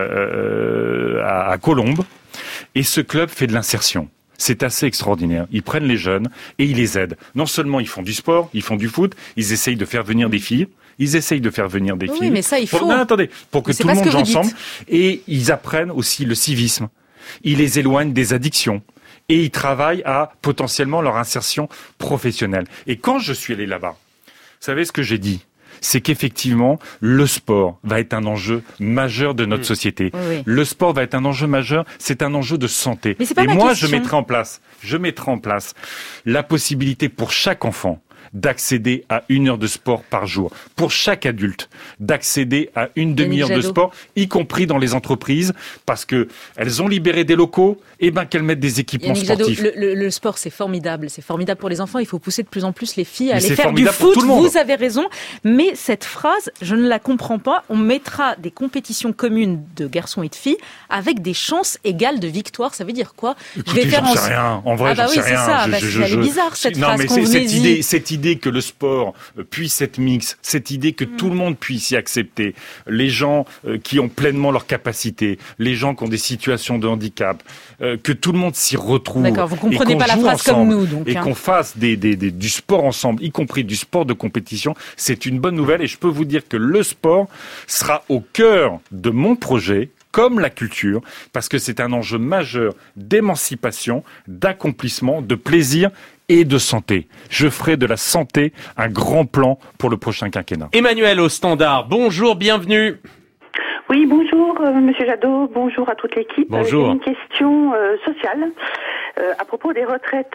à Colombes, et ce club fait de l'insertion. C'est assez extraordinaire. Ils prennent les jeunes et ils les aident. Non seulement ils font du sport, ils font du foot, ils essayent de faire venir des filles. Oui, mais ça, il faut. Pour que tout le monde joue ensemble. Et ils apprennent aussi le civisme. Ils les éloignent des addictions. Et ils travaillent à potentiellement leur insertion professionnelle. Et quand je suis allé là-bas, vous savez ce que j'ai dit ? C'est qu'effectivement, le sport va être un enjeu majeur de notre société. Oui. Le sport va être un enjeu majeur, c'est un enjeu de santé. Mais c'est pas Et ma moi, question. je mettrai en place la possibilité pour chaque enfant d'accéder à 1 heure de sport par jour. Pour chaque adulte, d'accéder à une demi-heure de sport, y compris dans les entreprises, parce que elles ont libéré des locaux, et qu'elles mettent des équipements sportifs. Le sport, c'est formidable pour les enfants. Il faut pousser de plus en plus les filles à aller faire du foot. Vous avez raison, mais cette phrase, je ne la comprends pas. On mettra des compétitions communes de garçons et de filles avec des chances égales de victoire. Ça veut dire quoi ? Écoutez, j'en sais rien. En vrai, j'en sais rien. C'est bizarre cette phrase. Non, mais cette idée que le sport puisse être mix, cette idée que tout le monde puisse y accepter, les gens qui ont pleinement leurs capacités, les gens qui ont des situations de handicap, que tout le monde s'y retrouve. D'accord, vous comprenez pas la phrase comme nous, donc. Et qu'on fasse du sport ensemble, y compris du sport de compétition, c'est une bonne nouvelle. Et je peux vous dire que le sport sera au cœur de mon projet, comme la culture, parce que c'est un enjeu majeur d'émancipation, d'accomplissement, de plaisir et de santé. Je ferai de la santé un grand plan pour le prochain quinquennat. Emmanuel au standard, bonjour, bienvenue. Oui, bonjour Monsieur Jadot, bonjour à toute l'équipe. Bonjour. J'ai une question sociale à propos des retraites.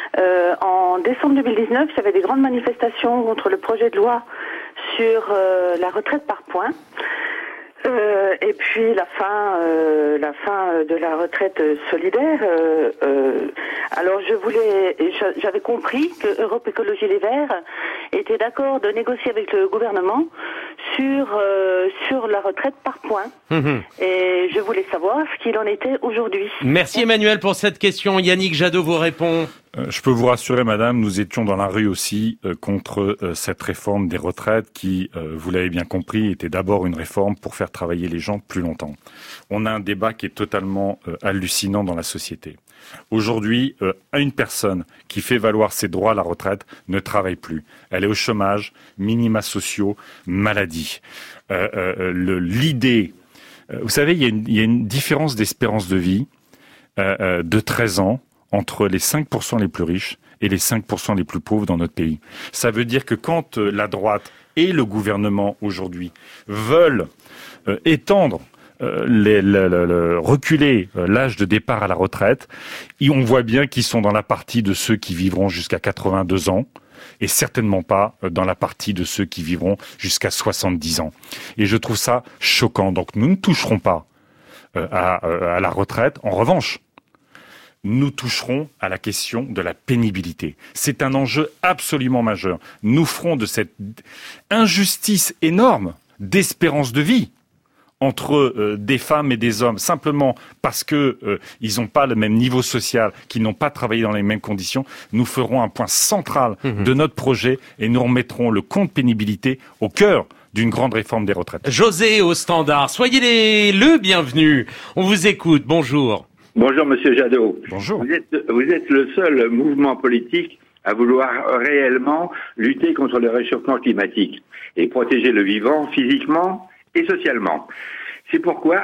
En décembre 2019, il y avait des grandes manifestations contre le projet de loi sur la retraite par points. Et puis la fin de la retraite solidaire. Alors j'avais compris que Europe Écologie Les Verts était d'accord de négocier avec le gouvernement sur la retraite par points. Et je voulais savoir ce qu'il en était aujourd'hui. Merci Emmanuel pour cette question. Yannick Jadot vous répond. Je peux vous rassurer, madame, nous étions dans la rue aussi contre cette réforme des retraites qui, vous l'avez bien compris, était d'abord une réforme pour faire travailler les gens plus longtemps. On a un débat qui est totalement hallucinant dans la société. Aujourd'hui, une personne qui fait valoir ses droits à la retraite ne travaille plus. Elle est au chômage, minima sociaux, maladie. L'idée, vous savez, il y a une différence d'espérance de vie de 13 ans entre les 5% les plus riches et les 5% les plus pauvres dans notre pays. Ça veut dire que quand la droite et le gouvernement aujourd'hui veulent étendre reculer l'âge de départ à la retraite, on voit bien qu'ils sont dans la partie de ceux qui vivront jusqu'à 82 ans et certainement pas dans la partie de ceux qui vivront jusqu'à 70 ans. Et je trouve ça choquant. Donc nous ne toucherons pas à la retraite. En revanche, nous toucherons à la question de la pénibilité. C'est un enjeu absolument majeur. Nous ferons de cette injustice énorme d'espérance de vie entre des femmes et des hommes, simplement parce que ils n'ont pas le même niveau social, qu'ils n'ont pas travaillé dans les mêmes conditions, nous ferons un point central de notre projet et nous remettrons le compte pénibilité au cœur d'une grande réforme des retraites. José au standard, soyez le bienvenu. On vous écoute, bonjour. Bonjour Monsieur Jadot. Bonjour. Vous êtes le seul mouvement politique à vouloir réellement lutter contre le réchauffement climatique et protéger le vivant physiquement et socialement. C'est pourquoi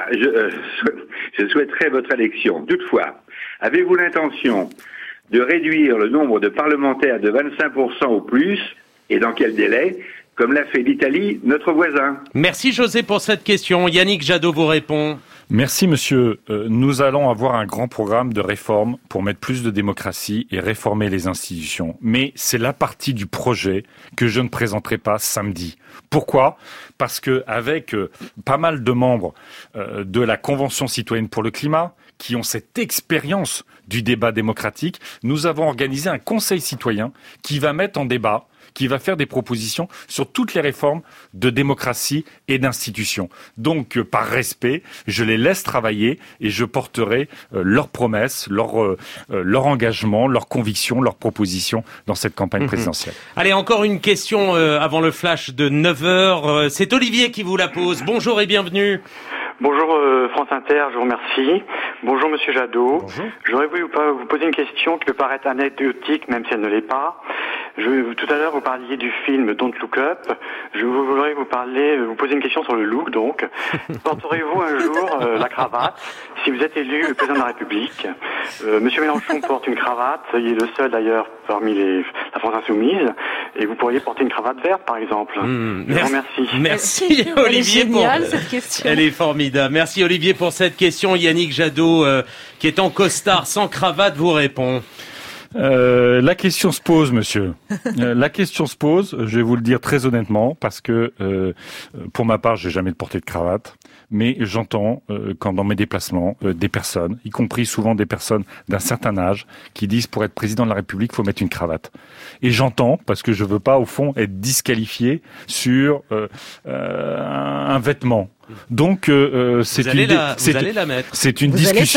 je souhaiterais votre élection. Toutefois, avez-vous l'intention de réduire le nombre de parlementaires de 25% au plus, et dans quel délai, comme l'a fait l'Italie, notre voisin? Merci José pour cette question. Yannick Jadot vous répond. Merci monsieur. Nous allons avoir un grand programme de réforme pour mettre plus de démocratie et réformer les institutions. Mais c'est la partie du projet que je ne présenterai pas samedi. Pourquoi ? Parce que avec pas mal de membres de la Convention citoyenne pour le climat, qui ont cette expérience du débat démocratique, nous avons organisé un conseil citoyen qui va mettre en débat, qui va faire des propositions sur toutes les réformes de démocratie et d'institutions. Donc, par respect, je les laisse travailler et je porterai leurs promesses, leur engagement, leurs convictions, leurs propositions dans cette campagne présidentielle. Allez, encore une question avant le flash de 9h. C'est Olivier qui vous la pose. Bonjour et bienvenue. Bonjour France Inter, je vous remercie. Bonjour Monsieur Jadot. Bonjour. J'aurais voulu vous poser une question qui peut paraître anecdotique, même si elle ne l'est pas. Tout à l'heure, vous parliez du film Don't Look Up. Je voudrais vous poser une question sur le look, donc. Porterez-vous un jour la cravate si vous êtes élu président de la République? Monsieur Mélenchon porte une cravate. Il est le seul, d'ailleurs, parmi la France Insoumise. Et vous pourriez porter une cravate verte, par exemple. Je vous remercie. Merci Olivier. Elle est géniale, cette question. Elle est formidable. Merci Olivier pour cette question. Yannick Jadot, qui est en costard sans cravate, vous répond. La question se pose, monsieur. La question se pose, je vais vous le dire très honnêtement, parce que pour ma part, j'ai jamais porté de cravate, mais j'entends quand dans mes déplacements des personnes, y compris souvent des personnes d'un certain âge, qui disent pour être président de la République, il faut mettre une cravate. Et j'entends, parce que je veux pas au fond être disqualifié sur un vêtement. Donc c'est une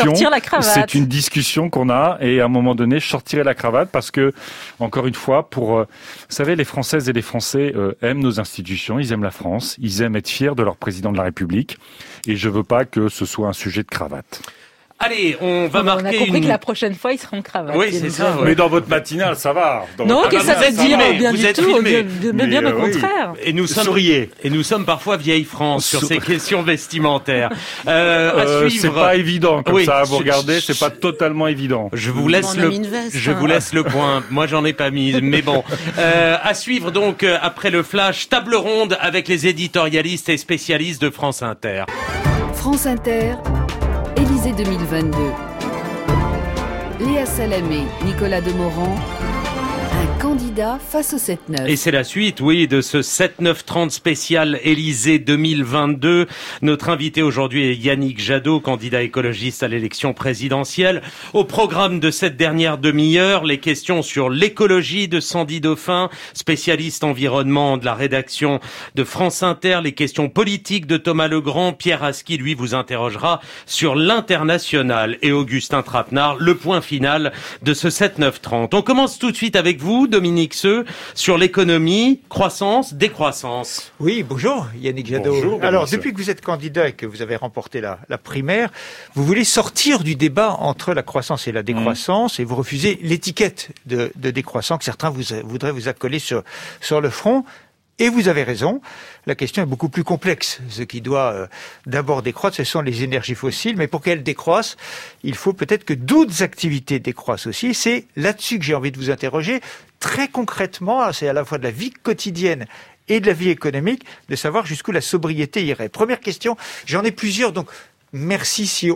discussion qu'on a, et à un moment donné je sortirai la cravate parce que, encore une fois, vous savez, les Françaises et les Français aiment nos institutions, ils aiment la France, ils aiment être fiers de leur président de la République, et je veux pas que ce soit un sujet de cravate. Allez, on va marquer. On a compris que la prochaine fois, il sera en cravate. Oui, c'est ça. Mais dans votre matinale, ça va. Non, qu'est-ce que ça veut dire? Bien du tout. Bien au contraire. Et nous sommes parfois vieille France sur ces questions vestimentaires. C'est pas évident comme ça. Vous regardez, c'est pas totalement évident. Je vous laisse le point. Moi, j'en ai pas mis, mais bon. À suivre donc après le flash, table ronde avec les éditorialistes et spécialistes de France Inter. France Inter. Élysée 2022. Léa Salamé, Nicolas Demorand, un candidat face au 7-9. Et c'est la suite, oui, de ce 7-9-30 spécial Élysée 2022. Notre invité aujourd'hui est Yannick Jadot, candidat écologiste à l'élection présidentielle. Au programme de cette dernière demi-heure, les questions sur l'écologie de Sandy Dauphin, spécialiste environnement de la rédaction de France Inter, les questions politiques de Thomas Legrand. Pierre Aski, lui, vous interrogera sur l'international. Et Augustin Trapenard, le point final de ce 7-9-30. On commence tout de suite avec vous, Dominique Seux, sur l'économie, croissance, décroissance. Oui, bonjour Yannick Jadot. Bonjour, alors, depuis que vous êtes candidat et que vous avez remporté la primaire, vous voulez sortir du débat entre la croissance et la décroissance et vous refusez l'étiquette de décroissant que certains voudraient vous accoler sur le front. Et vous avez raison, la question est beaucoup plus complexe. Ce qui doit d'abord décroître, ce sont les énergies fossiles, mais pour qu'elles décroissent, il faut peut-être que d'autres activités décroissent aussi. C'est là-dessus que j'ai envie de vous interroger. Très concrètement, c'est à la fois de la vie quotidienne et de la vie économique, de savoir jusqu'où la sobriété irait. Première question, j'en ai plusieurs, donc merci si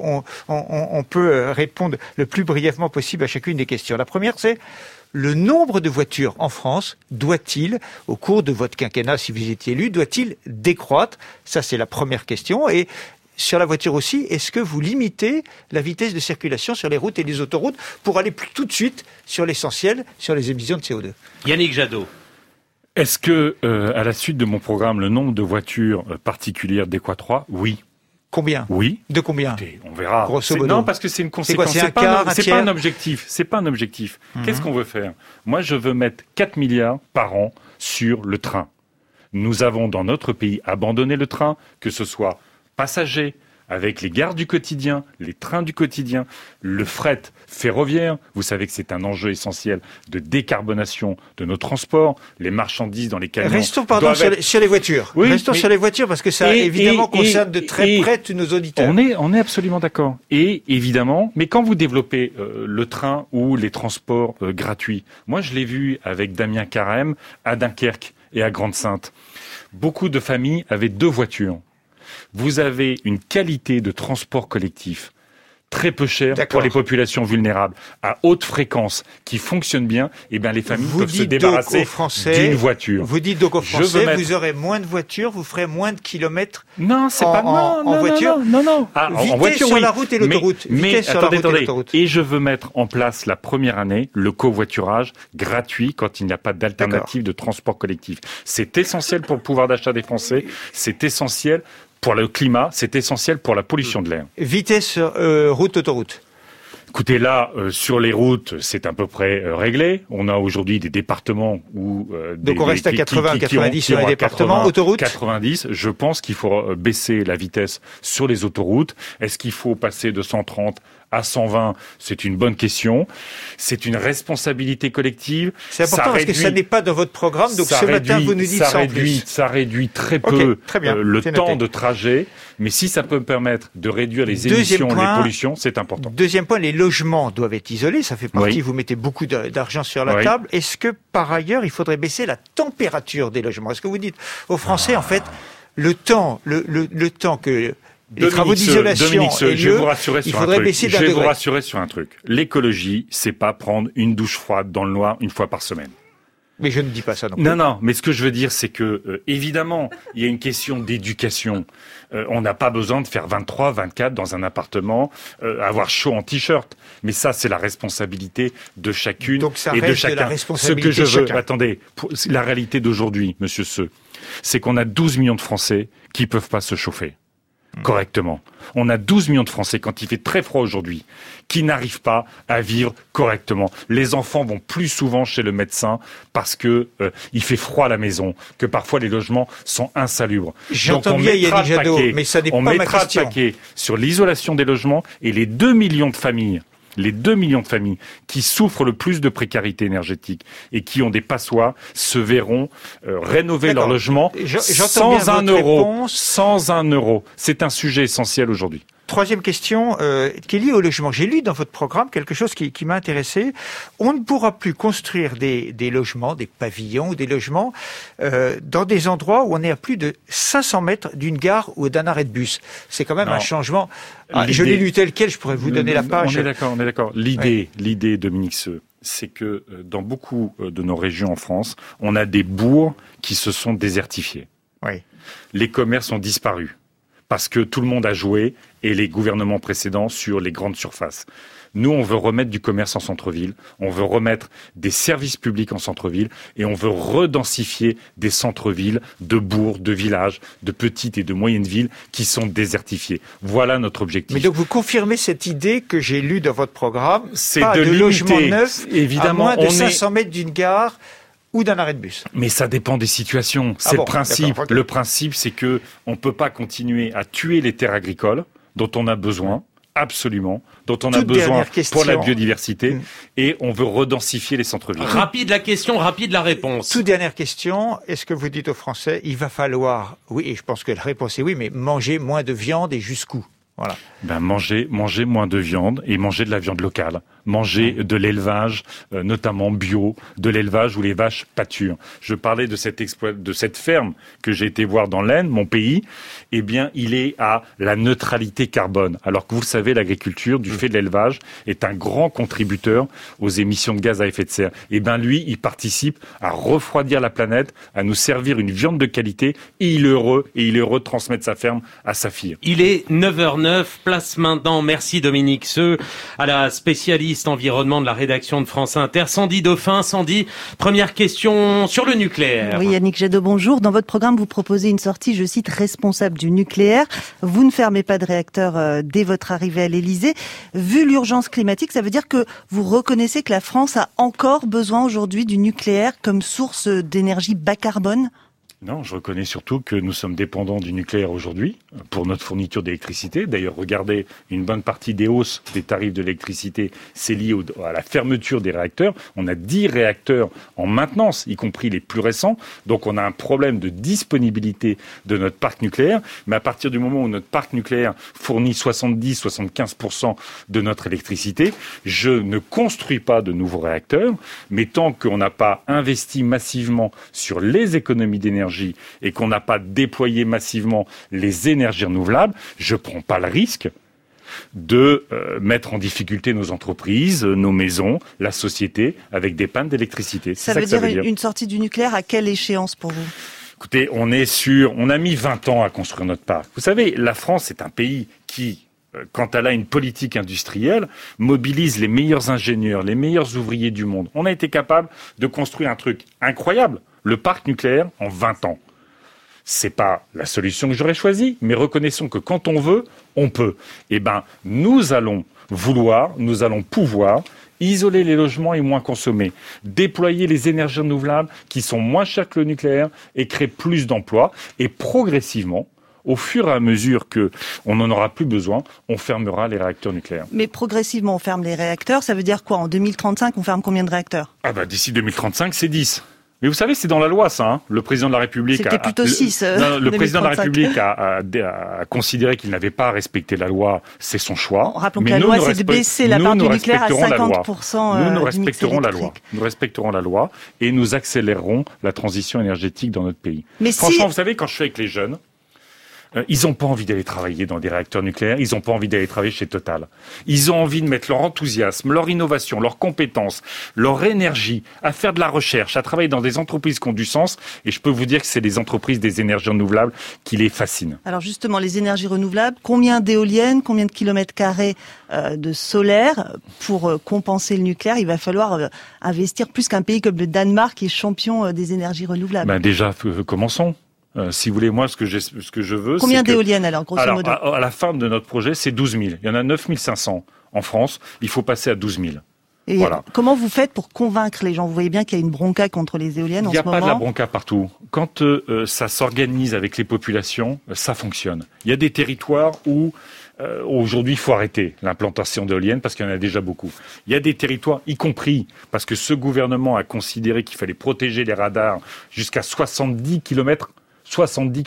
on peut répondre le plus brièvement possible à chacune des questions. La première, c'est le nombre de voitures en France doit-il, au cours de votre quinquennat, si vous étiez élu, doit-il décroître? Ça, c'est la première question. Et sur la voiture aussi, est-ce que vous limitez la vitesse de circulation sur les routes et les autoroutes pour aller tout de suite sur l'essentiel, sur les émissions de CO2? Yannick Jadot. Est-ce que, à la suite de mon programme, le nombre de voitures particulières décroîtra? Oui. Combien? Oui. De combien? Écoutez, on verra. Grosso modo. Non, parce que c'est une conséquence. C'est pas un objectif. C'est pas un objectif. Qu'est-ce qu'on veut faire? Moi, je veux mettre 4 milliards par an sur le train. Nous avons dans notre pays abandonné le train, que ce soit passagers, avec les gares du quotidien, les trains du quotidien, le fret ferroviaire. Vous savez que c'est un enjeu essentiel de décarbonation de nos transports, les marchandises dans les camions. Restons sur les voitures. Oui, Restons sur les voitures parce que ça évidemment concerne de très près tous nos auditeurs. On est absolument d'accord. Et évidemment, mais quand vous développez le train ou les transports gratuits, moi je l'ai vu avec Damien Carême à Dunkerque et à Grande-Sainte. Beaucoup de familles avaient 2 voitures. Vous avez une qualité de transport collectif très peu cher pour les populations vulnérables, à haute fréquence, qui fonctionne bien, et bien les familles peuvent se débarrasser d'une voiture. Vous dites donc aux Français, vous aurez moins de voitures, vous ferez moins de kilomètres en voiture. Non. En voiture, sur la route et l'autoroute. Mais attendez. Et je veux mettre en place la première année le covoiturage gratuit quand il n'y a pas d'alternative de transport collectif. C'est essentiel pour le pouvoir d'achat des Français, c'est essentiel pour le climat, c'est essentiel pour la pollution de l'air. Vitesse route-autoroute. Écoutez, là, sur les routes, c'est à peu près réglé. On a aujourd'hui des départements où... donc on reste à 80, 90 sur les départements. Autoroute 90, je pense qu'il faut baisser la vitesse sur les autoroutes. Est-ce qu'il faut passer de 130 à 120? C'est une bonne question. C'est une responsabilité collective. C'est important parce que ça n'est pas dans votre programme, donc ce matin vous nous dites ça en plus. Ça réduit très peu le temps de trajet, mais si ça peut me permettre de réduire les émissions, les pollutions, c'est important. Deuxième point, les logements doivent être isolés, ça fait partie, vous mettez beaucoup d'argent sur la table. Est-ce que par ailleurs, il faudrait baisser la température des logements? Est-ce que vous dites aux Français, en fait, le temps que les travaux d'isolation je vais vous rassurer sur un truc. L'écologie, c'est pas prendre une douche froide dans le noir une fois par semaine. Mais je ne dis pas ça non plus. Non, mais ce que je veux dire, c'est que, évidemment, il y a une question d'éducation. On n'a pas besoin de faire 23, 24 dans un appartement, avoir chaud en t-shirt. Mais ça, c'est la responsabilité de chacune et de chacun. La responsabilité ce que je veux, attendez, la réalité d'aujourd'hui, monsieur Seux, c'est qu'on a 12 millions de Français qui peuvent pas se chauffer correctement. On a 12 millions de Français, quand il fait très froid aujourd'hui, qui n'arrivent pas à vivre correctement. Les enfants vont plus souvent chez le médecin parce que il fait froid à la maison, que parfois les logements sont insalubres. J'entends bien Yannick Jadot, mais ça n'est pas ma question. On mettra le paquet sur l'isolation des logements et les 2 millions de familles qui souffrent le plus de précarité énergétique et qui ont des passoires se verront rénover leur logement sans un euro. C'est un sujet essentiel aujourd'hui. Troisième question qui est liée au logement. J'ai lu dans votre programme quelque chose qui m'a intéressé. On ne pourra plus construire des logements, des pavillons ou des logements dans des endroits où on est à plus de 500 mètres d'une gare ou d'un arrêt de bus. C'est quand même un changement. Je l'ai lu tel quel, je pourrais vous donner la page. On est d'accord. L'idée, Dominique Seux, c'est que dans beaucoup de nos régions en France, on a des bourgs qui se sont désertifiés. Oui. Les commerces ont disparu parce que tout le monde a joué, et les gouvernements précédents, sur les grandes surfaces. Nous, on veut remettre du commerce en centre-ville, on veut remettre des services publics en centre-ville, et on veut redensifier des centres-villes, de bourgs, de villages, de petites et de moyennes villes qui sont désertifiés. Voilà notre objectif. Mais donc vous confirmez cette idée que j'ai lue dans votre programme, c'est pas de logement neuf, évidemment, à moins de 500 mètres d'une gare ou d'un arrêt de bus. Mais ça dépend des situations. C'est le principe. Okay. Le principe, c'est que on peut pas continuer à tuer les terres agricoles dont on a besoin. Absolument, dont on a besoin pour la biodiversité, et on veut redensifier les centres-villes. Rapide la question, rapide la réponse. Toute dernière question, est-ce que vous dites aux Français, il va falloir, oui, et je pense que la réponse est oui, mais manger moins de viande et jusqu'où? Voilà. Ben manger moins de viande et manger de la viande locale, manger de l'élevage, notamment bio, de l'élevage où les vaches pâturent. Je parlais de cette ferme que j'ai été voir dans l'Aisne, mon pays. Eh bien, il est à la neutralité carbone. Alors que vous le savez, l'agriculture, du fait de l'élevage, est un grand contributeur aux émissions de gaz à effet de serre. Eh bien, lui, il participe à refroidir la planète, à nous servir une viande de qualité, et il est heureux de transmettre sa ferme à sa fille. Il est 9h09. Place maintenant, merci Dominique Seux, à la spécialiste environnement de la rédaction de France Inter, Sandy Dauphin. Sandy, première question sur le nucléaire. Oui, Yannick Jadot, bonjour. Dans votre programme, vous proposez une sortie, je cite, responsable du nucléaire. Vous ne fermez pas de réacteur dès votre arrivée à l'Elysée. Vu l'urgence climatique, ça veut dire que vous reconnaissez que la France a encore besoin aujourd'hui du nucléaire comme source d'énergie bas carbone ? Non, je reconnais surtout que nous sommes dépendants du nucléaire aujourd'hui pour notre fourniture d'électricité. D'ailleurs, regardez, une bonne partie des hausses des tarifs de l'électricité, c'est lié à la fermeture des réacteurs. On a 10 réacteurs en maintenance, y compris les plus récents. Donc, on a un problème de disponibilité de notre parc nucléaire. Mais à partir du moment où notre parc nucléaire fournit 70-75% de notre électricité, je ne construis pas de nouveaux réacteurs. Mais tant qu'on n'a pas investi massivement sur les économies d'énergie et qu'on n'a pas déployé massivement les énergies renouvelables, je ne prends pas le risque de mettre en difficulté nos entreprises, nos maisons, la société, avec des pannes d'électricité. Ça veut dire une sortie du nucléaire à quelle échéance pour vous ? Écoutez, on a mis 20 ans à construire notre parc. Vous savez, la France est un pays qui, quand elle a une politique industrielle, mobilise les meilleurs ingénieurs, les meilleurs ouvriers du monde. On a été capable de construire un truc incroyable. Le parc nucléaire en 20 ans. C'est pas la solution que j'aurais choisie, mais reconnaissons que quand on veut, on peut. Eh ben, nous allons pouvoir isoler les logements et moins consommer, déployer les énergies renouvelables qui sont moins chères que le nucléaire et créer plus d'emplois. Et progressivement, au fur et à mesure qu'on n'en aura plus besoin, on fermera les réacteurs nucléaires. Mais progressivement, on ferme les réacteurs, ça veut dire quoi ? En 2035, on ferme combien de réacteurs ? D'ici 2035, c'est 10. Mais vous savez, c'est dans la loi, ça. Hein. Le président de la République C'était plutôt 6. Le président de la République a considéré qu'il n'avait pas respecté la loi. C'est son choix. Rappelons que la loi, c'est de baisser la part du nucléaire à 50%. Nous respecterons la loi. Nous respecterons la loi et nous accélérerons la transition énergétique dans notre pays. Mais franchement, vous savez, quand je suis avec les jeunes, ils n'ont pas envie d'aller travailler dans des réacteurs nucléaires, ils n'ont pas envie d'aller travailler chez Total. Ils ont envie de mettre leur enthousiasme, leur innovation, leurs compétences, leur énergie à faire de la recherche, à travailler dans des entreprises qui ont du sens. Et je peux vous dire que c'est les entreprises des énergies renouvelables qui les fascinent. Alors justement, les énergies renouvelables, combien d'éoliennes, combien de kilomètres carrés de solaire pour compenser le nucléaire? Il va falloir investir plus qu'un pays comme le Danemark qui est champion des énergies renouvelables. Déjà, commençons. Si vous voulez, moi, ce que je veux... Combien d'éoliennes, alors, grosso modo ? À la fin de notre projet, c'est 12 000. Il y en a 9 500 en France. Il faut passer à 12 000. Et voilà. Comment vous faites pour convaincre les gens ? Vous voyez bien qu'il y a une bronca contre les éoliennes en ce moment. Il n'y a pas de la bronca partout. Quand ça s'organise avec les populations, ça fonctionne. Il y a des territoires où... aujourd'hui, il faut arrêter l'implantation d'éoliennes parce qu'il y en a déjà beaucoup. Il y a des territoires, y compris parce que ce gouvernement a considéré qu'il fallait protéger les radars jusqu'à 70 km/h.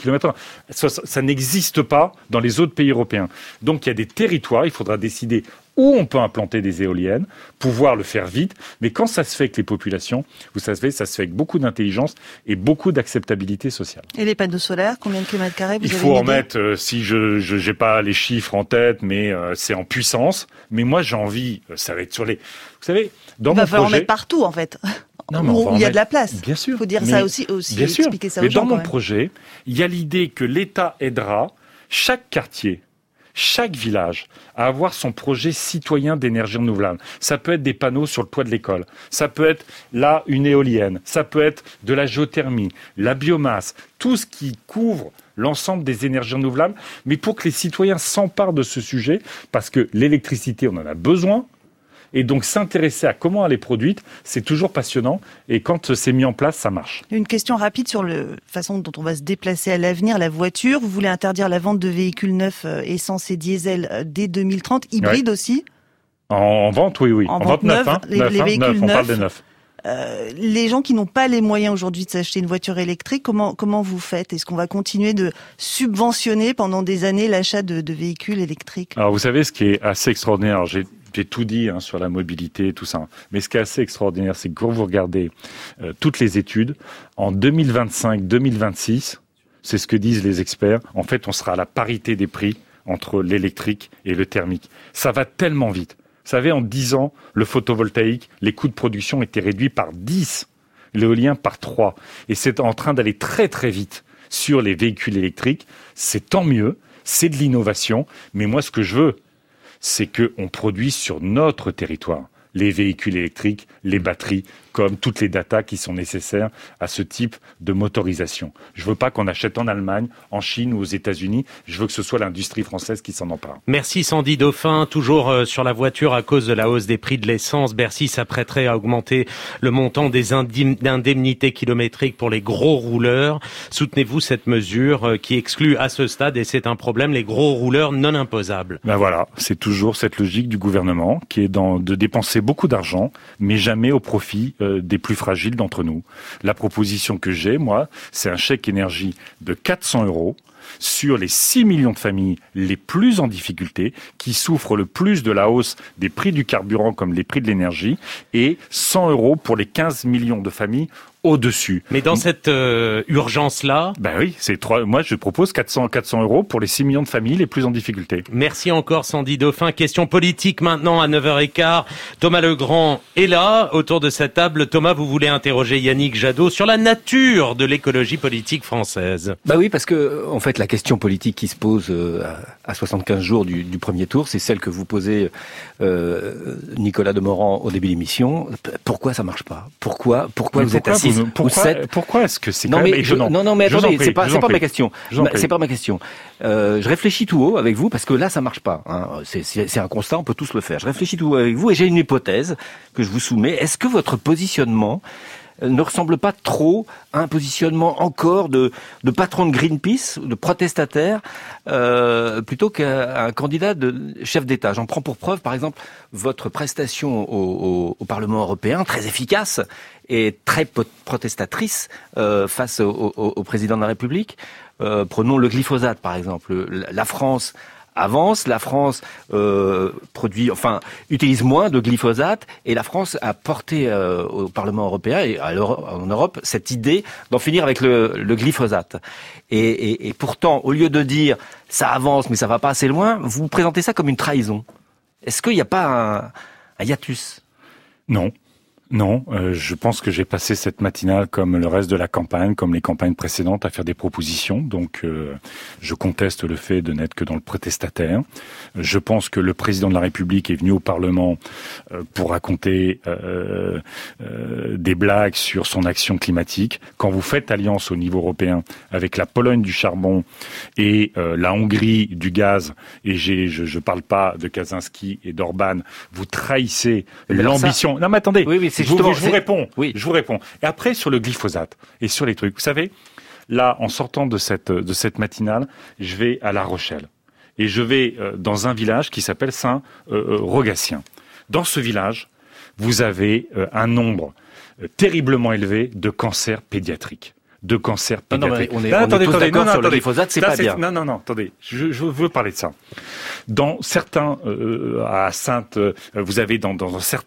Ça n'existe pas dans les autres pays européens. Donc il y a des territoires, il faudra décider où on peut implanter des éoliennes, pouvoir le faire vite. Mais quand ça se fait avec les populations, vous savez, ça se fait avec beaucoup d'intelligence et beaucoup d'acceptabilité sociale. Et les panneaux solaires, combien de kilomètres carrés vous Il avez faut une en idée mettre, si je n'ai pas les chiffres en tête, mais c'est en puissance. Mais moi, j'ai envie, ça va être sur les... Vous savez, dans mon projet... Il va falloir en mettre partout, en fait. Non, mais où il y a de la place. Bien sûr. Il faut dire ça aussi bien sûr. expliquer ça aux mais gens. Dans quand mon même. projet, il y a l'idée que l'État aidera chaque quartier, chaque village à avoir son projet citoyen d'énergie renouvelable. Ça peut être des panneaux sur le toit de l'école, ça peut être là une éolienne, ça peut être de la géothermie, la biomasse, tout ce qui couvre l'ensemble des énergies renouvelables, mais pour que les citoyens s'emparent de ce sujet, parce que l'électricité, on en a besoin. Et donc s'intéresser à comment elle est produite, c'est toujours passionnant. Et quand c'est mis en place, ça marche. Une question rapide sur la façon dont on va se déplacer à l'avenir, la voiture. Vous voulez interdire la vente de véhicules neufs essence et diesel dès 2030, hybrides aussi ? En vente, oui. En vente neuve, les véhicules neufs. On parle des neufs. Les gens qui n'ont pas les moyens aujourd'hui de s'acheter une voiture électrique, comment vous faites ? Est-ce qu'on va continuer de subventionner pendant des années l'achat de véhicules électriques ? Alors vous savez, ce qui est assez extraordinaire, j'ai tout dit sur la mobilité, tout ça. Mais ce qui est assez extraordinaire, c'est que quand vous regardez toutes les études, en 2025-2026, c'est ce que disent les experts, en fait, on sera à la parité des prix entre l'électrique et le thermique. Ça va tellement vite. Vous savez, en 10 ans, le photovoltaïque, les coûts de production étaient réduits par 10, l'éolien par 3. Et c'est en train d'aller très très vite sur les véhicules électriques. C'est tant mieux, c'est de l'innovation. Mais moi, ce que je veux, c'est qu'on produise sur notre territoire les véhicules électriques, les batteries, comme toutes les datas qui sont nécessaires à ce type de motorisation. Je ne veux pas qu'on achète en Allemagne, en Chine ou aux États-Unis. Je veux que ce soit l'industrie française qui s'en empare. Merci Sandy Dauphin. Toujours sur la voiture à cause de la hausse des prix de l'essence, Bercy s'apprêterait à augmenter le montant des indemnités kilométriques pour les gros rouleurs. Soutenez-vous cette mesure qui exclut à ce stade, et c'est un problème, les gros rouleurs non imposables? Ben voilà, c'est toujours cette logique du gouvernement qui est de dépenser beaucoup d'argent, mais jamais au profit des plus fragiles d'entre nous. La proposition que j'ai, moi, c'est un chèque énergie de 400 € sur les 6 millions de familles les plus en difficulté, qui souffrent le plus de la hausse des prix du carburant comme les prix de l'énergie, et 100 € pour les 15 millions de familles au-dessus. Mais dans cette urgence-là... Ben oui, moi je propose 400 € pour les 6 millions de familles les plus en difficulté. Merci encore Sandy Dauphin. Question politique maintenant à 9h15. Thomas Legrand est là, autour de cette table. Thomas, vous voulez interroger Yannick Jadot sur la nature de l'écologie politique française. Bah oui, parce que en fait la question politique qui se pose à 75 jours du premier tour, c'est celle que vous posez Nicolas Demorand au début de l'émission. Pourquoi ça marche pas ? Pourquoi vous êtes assis Pourquoi est-ce que c'est non, quand même étonnant? Non, mais attendez, c'est pas ma question. C'est pas ma question. Je réfléchis tout haut avec vous parce que là, ça marche pas. Hein. C'est un constat, on peut tous le faire. Je réfléchis tout haut avec vous et j'ai une hypothèse que je vous soumets. Est-ce que votre positionnement ne ressemble pas trop à un positionnement encore de patron de Greenpeace, de protestataire, plutôt qu'à un candidat de chef d'État? J'en prends pour preuve, par exemple, votre prestation au Parlement européen, très efficace et très protestatrice face au président de la République. Prenons le glyphosate, par exemple. La France avance, la France utilise moins de glyphosate, et la France a porté au Parlement européen et en Europe cette idée d'en finir avec le glyphosate. Et pourtant, au lieu de dire ça avance mais ça va pas assez loin, vous présentez ça comme une trahison. Est-ce qu'il n'y a pas un hiatus? Non, je pense que j'ai passé cette matinale comme le reste de la campagne, comme les campagnes précédentes, à faire des propositions. Donc, je conteste le fait de n'être que dans le protestataire. Je pense que le président de la République est venu au Parlement pour raconter des blagues sur son action climatique. Quand vous faites alliance au niveau européen avec la Pologne du charbon et la Hongrie du gaz, et je parle pas de Kaczynski et d'Orban, vous trahissez l'ambition. Non, mais attendez. Oui, je vous réponds. Oui. Je vous réponds. Et après, sur le glyphosate et sur les trucs, vous savez, là, en sortant de cette matinale, je vais à La Rochelle. Et je vais dans un village qui s'appelle Saint-Rogatien. Dans ce village, vous avez un nombre terriblement élevé de cancers pédiatriques. de cancer pédiatrique. On est tous d'accord sur le glyphosate, c'est pas bien. Non, attendez, je veux parler de ça. Dans certains, à Sainte, vous avez dans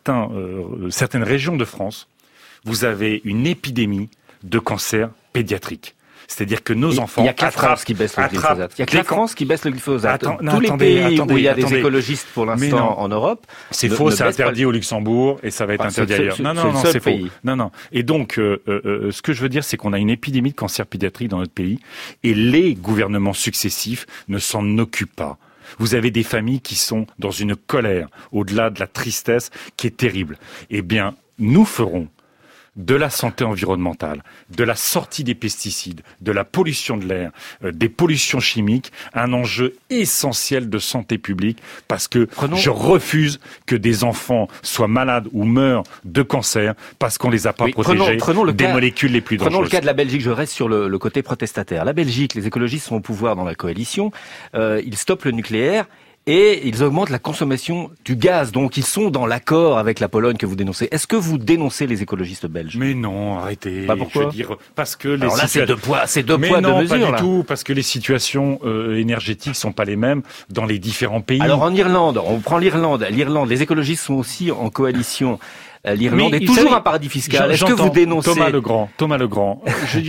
certaines régions de France, vous avez une épidémie de cancer pédiatrique. C'est-à-dire que nos enfants... Il n'y a que la France qui baisse le glyphosate. Il n'y a que la France qui baisse le glyphosate. Tous les pays où il y a des écologistes pour l'instant en Europe... C'est faux, c'est interdit au Luxembourg et ça va être interdit ailleurs. Non, c'est faux. Non. Et donc, ce que je veux dire, c'est qu'on a une épidémie de cancer pédiatrique dans notre pays et les gouvernements successifs ne s'en occupent pas. Vous avez des familles qui sont dans une colère, au-delà de la tristesse, qui est terrible. Eh bien, nous ferons de la santé environnementale, de la sortie des pesticides, de la pollution de l'air, des pollutions chimiques, un enjeu essentiel de santé publique, parce que je refuse que des enfants soient malades ou meurent de cancer parce qu'on les a pas protégés des molécules les plus dangereuses. Prenons le cas de la Belgique, je reste sur le côté protestataire. La Belgique, les écologistes sont au pouvoir dans la coalition, ils stoppent le nucléaire, et ils augmentent la consommation du gaz. Donc, ils sont dans l'accord avec la Pologne que vous dénoncez. Est-ce que vous dénoncez les écologistes belges? Mais non, arrêtez. Pourquoi? Je veux dire, parce que les Alors là, c'est deux poids, deux mesures. Pas du tout, parce que les situations énergétiques sont pas les mêmes dans les différents pays. Alors, en Irlande, on prend l'Irlande. L'Irlande, les écologistes sont aussi en coalition. L'Irlande est toujours un paradis fiscal. Est-ce que vous dénoncez Thomas Legrand,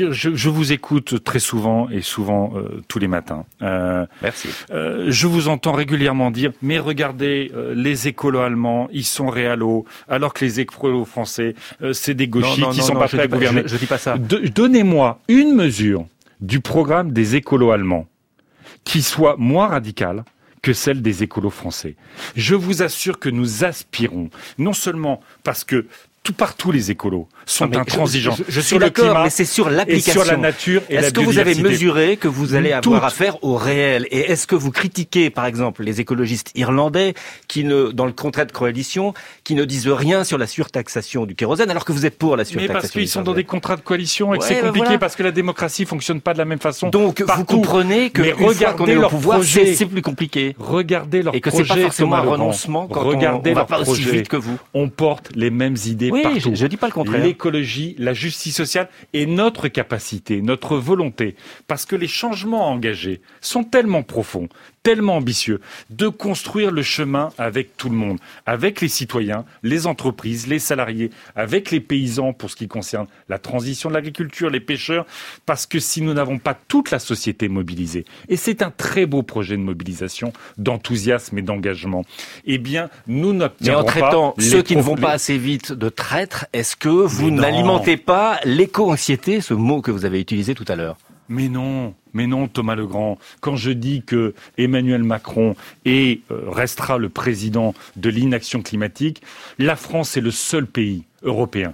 je vous écoute très souvent et souvent tous les matins. Merci. Je vous entends régulièrement dire mais regardez les écolos allemands, ils sont réalos, alors que les écolos français c'est des gauchistes qui sont pas prêts à gouverner. Je dis pas ça. Donnez-moi une mesure du programme des écolos allemands qui soit moins radicale que celle des écolos français. Je vous assure que nous aspirons, non seulement parce que partout les écolos sont intransigeants. Je suis d'accord, mais c'est sur l'application. Et sur la nature et la biodiversité. Est-ce que vous avez mesuré que vous allez avoir affaire au réel? Et est-ce que vous critiquez, par exemple, les écologistes irlandais dans le contrat de coalition, qui ne disent rien sur la surtaxation du kérosène, alors que vous êtes pour la surtaxation? Mais parce qu'ils sont dans des contrats de coalition et que c'est compliqué parce que la démocratie fonctionne pas de la même façon. Donc, vous comprenez que une fois qu'on est au pouvoir, c'est plus compliqué. Regardez leur projet. Et que c'est pas forcément un renoncement quand on va pas aussi vite que vous. On porte les mêmes idées partout. Je dis pas le contraire. L'écologie, la justice sociale et notre capacité, notre volonté, parce que les changements engagés sont tellement profonds, tellement ambitieux, de construire le chemin avec tout le monde, avec les citoyens, les entreprises, les salariés, avec les paysans pour ce qui concerne la transition de l'agriculture, les pêcheurs, parce que si nous n'avons pas toute la société mobilisée, et c'est un très beau projet de mobilisation, d'enthousiasme et d'engagement, eh bien, nous n'obtiendrons pas... Mais en traitant ceux qui ne vont pas assez vite de traîtres, est-ce que vous n'alimentez pas l'éco-anxiété, ce mot que vous avez utilisé tout à l'heure? Mais non, Thomas Legrand. Quand je dis que Emmanuel Macron restera le président de l'inaction climatique, la France est le seul pays européen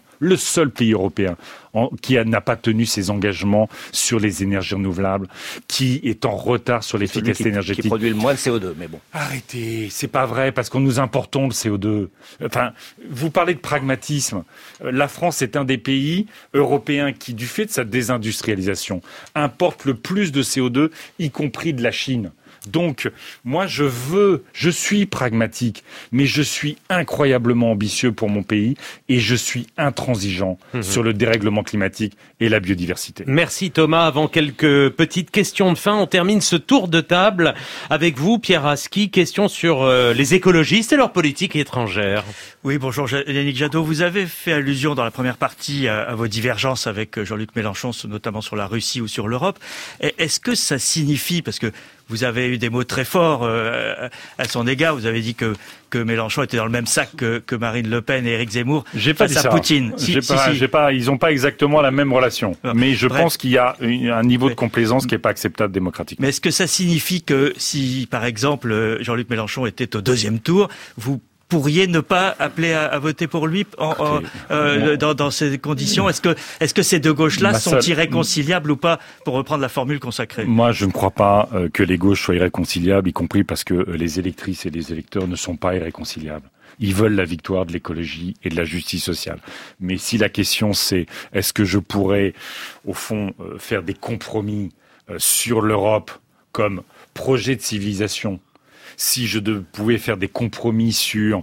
qui n'a pas tenu ses engagements sur les énergies renouvelables, qui est en retard sur l'efficacité énergétique. Qui produit le moins de CO2, mais bon. Arrêtez, c'est pas vrai, parce qu'on nous importons le CO2. Enfin, vous parlez de pragmatisme. La France est un des pays européens qui, du fait de sa désindustrialisation, importe le plus de CO2, y compris de la Chine. Donc, moi, je suis pragmatique, mais je suis incroyablement ambitieux pour mon pays et je suis intransigeant sur le dérèglement climatique et la biodiversité. Merci Thomas. Avant quelques petites questions de fin, on termine ce tour de table avec vous, Pierre Aski. Question sur les écologistes et leur politique étrangère. Oui, bonjour Yannick Jadot. Vous avez fait allusion dans la première partie à vos divergences avec Jean-Luc Mélenchon, notamment sur la Russie ou sur l'Europe. Est-ce que ça signifie, parce que vous avez eu des mots très forts à son égard. Vous avez dit que Mélenchon était dans le même sac que Marine Le Pen et Éric Zemmour. J'ai pas dit ça. Poutine. Ils n'ont pas exactement la même relation. Mais je pense qu'il y a un niveau de complaisance qui n'est pas acceptable démocratiquement. Mais est-ce que ça signifie que si, par exemple, Jean-Luc Mélenchon était au deuxième tour, vous pourriez ne pas appeler à voter pour lui dans ces conditions? Est-ce que ces deux gauches-là sont irréconciliables ou pas, pour reprendre la formule consacrée? Moi, je ne crois pas que les gauches soient irréconciliables, y compris parce que les électrices et les électeurs ne sont pas irréconciliables. Ils veulent la victoire de l'écologie et de la justice sociale. Mais si la question c'est est-ce que je pourrais, au fond, faire des compromis sur l'Europe comme projet de civilisation, si je pouvais faire des compromis sur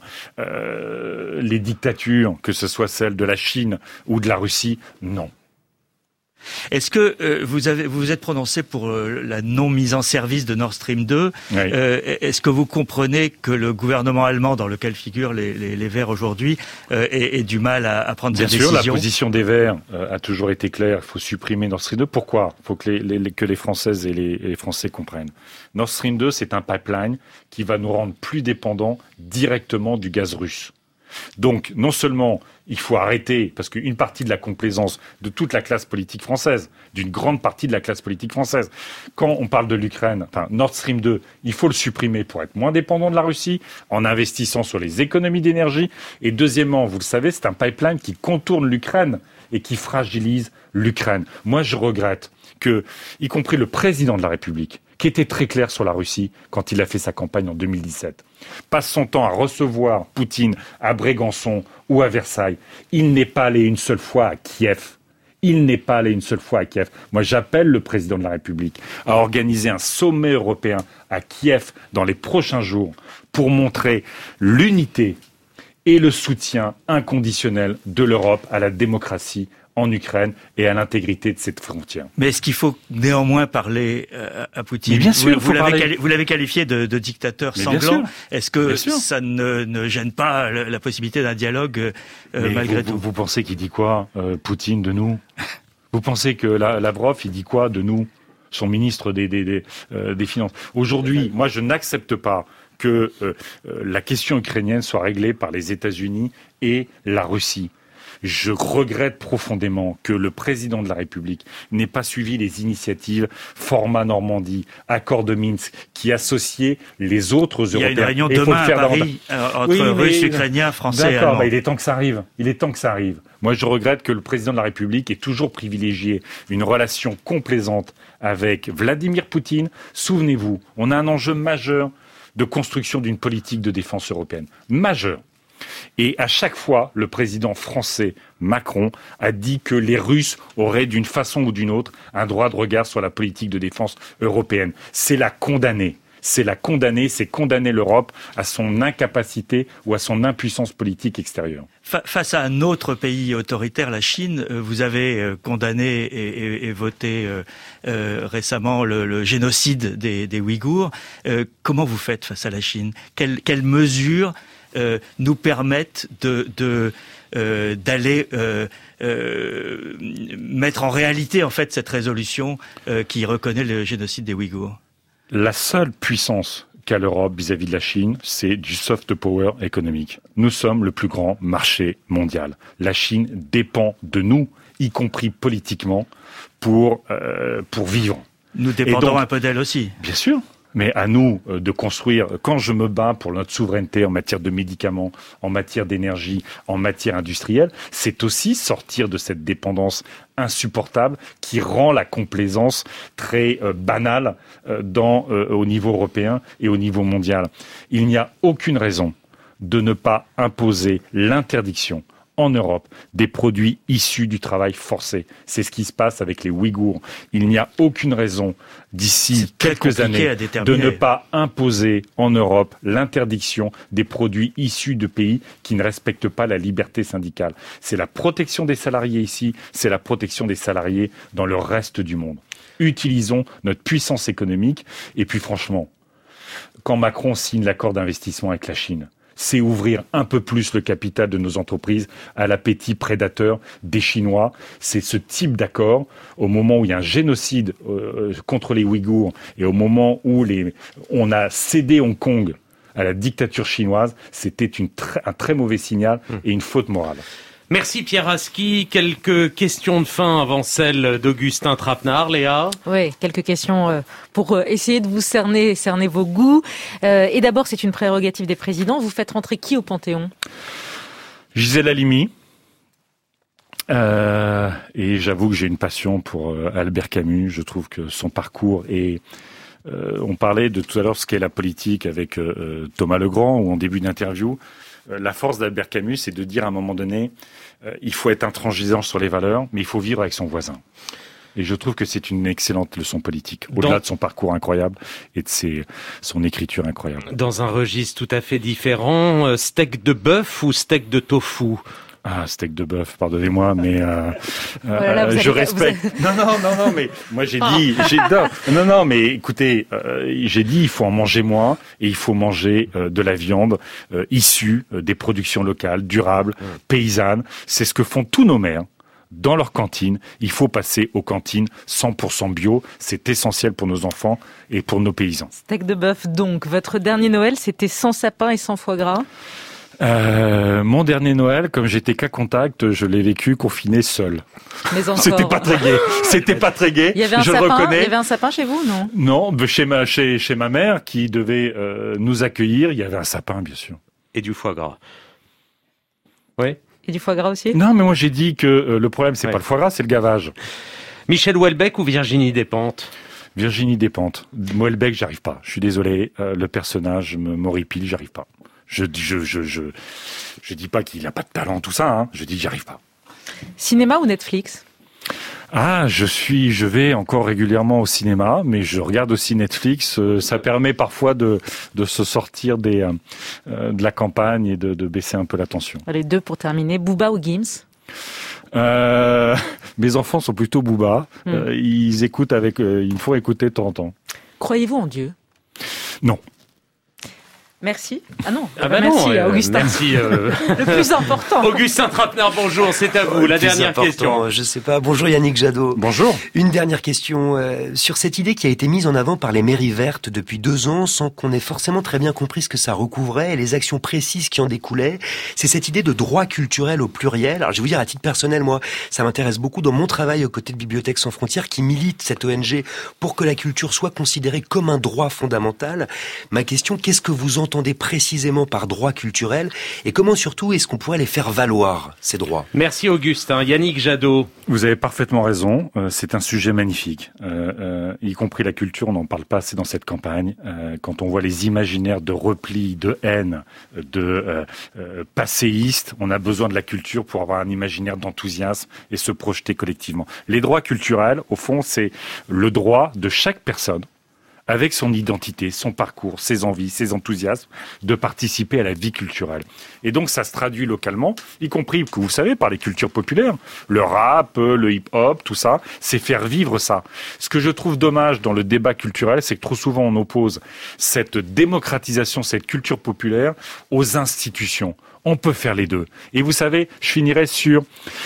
les dictatures, que ce soit celle de la Chine ou de la Russie, non. Est-ce que vous vous êtes prononcé pour la non mise en service de Nord Stream 2 ? Oui. Est-ce que vous comprenez que le gouvernement allemand, dans lequel figurent les Verts aujourd'hui, ait du mal à prendre cette décision ? Bien sûr, la position des Verts a toujours été claire. Il faut supprimer Nord Stream 2. Pourquoi ? Il faut que les Françaises et les Français comprennent. Nord Stream 2, c'est un pipeline qui va nous rendre plus dépendants directement du gaz russe. Donc, non seulement il faut arrêter, parce qu'une partie de la complaisance de toute la classe politique française, d'une grande partie de la classe politique française, quand on parle de l'Ukraine, Nord Stream 2, il faut le supprimer pour être moins dépendant de la Russie, en investissant sur les économies d'énergie. Et deuxièmement, vous le savez, c'est un pipeline qui contourne l'Ukraine et qui fragilise l'Ukraine. Moi, je regrette que, y compris le président de la République, qui était très clair sur la Russie quand il a fait sa campagne en 2017, passe son temps à recevoir Poutine à Brégançon ou à Versailles. Il n'est pas allé une seule fois à Kiev. Moi, j'appelle le président de la République à organiser un sommet européen à Kiev dans les prochains jours pour montrer l'unité et le soutien inconditionnel de l'Europe à la démocratie en Ukraine et à l'intégrité de cette frontière. Mais est-ce qu'il faut néanmoins parler à Poutine ? Mais bien sûr, vous l'avez qualifié de dictateur sanglant. Est-ce que ça ne gêne pas la possibilité d'un dialogue malgré tout ? Vous pensez qu'il dit quoi, Poutine, de nous ? Vous pensez que Lavrov, il dit quoi de nous, son ministre des Finances ? Aujourd'hui, moi, je n'accepte pas que la question ukrainienne soit réglée par les États-Unis et la Russie. Je regrette profondément que le président de la République n'ait pas suivi les initiatives format Normandie, accord de Minsk, qui associaient les autres Européens. Il y a une réunion demain à Paris entre Russes, Ukrainiens, Français et Allemands. D'accord, il est temps que ça arrive. Moi, je regrette que le président de la République ait toujours privilégié une relation complaisante avec Vladimir Poutine. Souvenez-vous, on a un enjeu majeur de construction d'une politique de défense européenne. Majeur. Et à chaque fois, le président français Macron a dit que les Russes auraient d'une façon ou d'une autre un droit de regard sur la politique de défense européenne. C'est la condamner, c'est condamner l'Europe à son incapacité ou à son impuissance politique extérieure. Face à un autre pays autoritaire, la Chine, vous avez condamné et voté récemment le génocide des Ouïghours. Comment vous faites face à la Chine ? Quelles mesures nous permettent d'aller mettre en réalité en fait cette résolution qui reconnaît le génocide des Ouïghours ? La seule puissance qu'a l'Europe vis-à-vis de la Chine, c'est du soft power économique. Nous sommes le plus grand marché mondial. La Chine dépend de nous, y compris politiquement, pour vivre. Nous dépendons un peu d'elle aussi. Bien sûr. Mais à nous de construire, quand je me bats pour notre souveraineté en matière de médicaments, en matière d'énergie, en matière industrielle, c'est aussi sortir de cette dépendance insupportable qui rend la complaisance très banale au niveau européen et au niveau mondial. Il n'y a aucune raison de ne pas imposer l'interdiction en Europe des produits issus du travail forcé. C'est ce qui se passe avec les Ouïghours. Il n'y a aucune raison d'ici quelques années de ne pas imposer en Europe l'interdiction des produits issus de pays qui ne respectent pas la liberté syndicale. C'est la protection des salariés ici, c'est la protection des salariés dans le reste du monde. Utilisons notre puissance économique et puis franchement, quand Macron signe l'accord d'investissement avec la Chine, c'est ouvrir un peu plus le capital de nos entreprises à l'appétit prédateur des Chinois. C'est ce type d'accord, au moment où il y a un génocide contre les Ouïghours et au moment où on a cédé Hong Kong à la dictature chinoise, c'était un très mauvais signal et une faute morale. Merci Pierre Aski. Quelques questions de fin avant celle d'Augustin Trapenard, Léa. Oui, quelques questions pour essayer de vous cerner vos goûts. Et d'abord, c'est une prérogative des présidents. Vous faites rentrer qui au Panthéon ? Gisèle Halimi. Et j'avoue que j'ai une passion pour Albert Camus. Je trouve que son parcours est... on parlait de tout à l'heure ce qu'est la politique avec Thomas Legrand ou en début d'interview. La force d'Albert Camus, c'est de dire à un moment donné, il faut être intransigeant sur les valeurs, mais il faut vivre avec son voisin. Et je trouve que c'est une excellente leçon politique, au-delà de son parcours incroyable et de son écriture incroyable. Dans un registre tout à fait différent, steak de bœuf ou steak de tofu ? Ah, steak de bœuf, pardonnez-moi, mais je respecte. Non, mais moi j'ai dit, mais écoutez, j'ai dit il faut en manger moins et il faut manger de la viande issue des productions locales, durables, paysannes. C'est ce que font tous nos maires. Dans leur cantine, il faut passer aux cantines 100% bio. C'est essentiel pour nos enfants et pour nos paysans. Steak de bœuf, donc. Votre dernier Noël, c'était sans sapin et sans foie gras ? Mon dernier Noël, comme j'étais cas contact, je l'ai vécu confiné seul. Mais encore. C'était pas très gai. C'était pas très gai. Il y avait un sapin. Il y avait un sapin chez vous, non ? Non, chez ma mère qui devait nous accueillir, il y avait un sapin, bien sûr. Et du foie gras. Oui. Et du foie gras aussi ? Non, mais moi j'ai dit que le problème c'est pas le foie gras, c'est le gavage. Michel Houellebecq ou Virginie Despentes ? Virginie Despentes. Houellebecq, j'arrive pas. Je suis désolé, le personnage m'horripile, j'arrive pas. Je dis pas qu'il a pas de talent, tout ça, hein. Je dis j'y arrive pas. Cinéma ou Netflix ? Ah, je vais encore régulièrement au cinéma, mais je regarde aussi Netflix. Ça permet parfois de se sortir de la campagne et de baisser un peu la tension. Les deux pour terminer. Booba ou Gims ? Mes enfants sont plutôt Booba. Ils écoutent ils me font écouter de temps en temps. Croyez-vous en Dieu ? Non. Merci. Ah non, merci Augustin. Merci. Le plus important. Augustin Trapenard, bonjour, c'est à vous. La dernière question. Je sais pas. Bonjour Yannick Jadot. Bonjour. Une dernière question sur cette idée qui a été mise en avant par les mairies vertes depuis 2 ans sans qu'on ait forcément très bien compris ce que ça recouvrait et les actions précises qui en découlaient. C'est cette idée de droit culturel au pluriel. Alors je vais vous dire à titre personnel, moi, ça m'intéresse beaucoup dans mon travail aux côtés de Bibliothèques sans frontières qui milite cette ONG pour que la culture soit considérée comme un droit fondamental. Ma question, qu'est-ce que vous entendez précisément par droit culturel et comment surtout est-ce qu'on pourrait les faire valoir, ces droits ? Merci Augustin. Yannick Jadot. Vous avez parfaitement raison, c'est un sujet magnifique, y compris la culture, on n'en parle pas assez dans cette campagne. Quand on voit les imaginaires de repli, de haine, de passéistes, on a besoin de la culture pour avoir un imaginaire d'enthousiasme et se projeter collectivement. Les droits culturels, au fond, c'est le droit de chaque personne, avec son identité, son parcours, ses envies, ses enthousiasmes, de participer à la vie culturelle. Et donc ça se traduit localement, y compris, que vous savez, par les cultures populaires. Le rap, le hip-hop, tout ça, c'est faire vivre ça. Ce que je trouve dommage dans le débat culturel, c'est que trop souvent on oppose cette démocratisation, cette culture populaire aux institutions. On peut faire les deux. Et vous savez, je finirai sur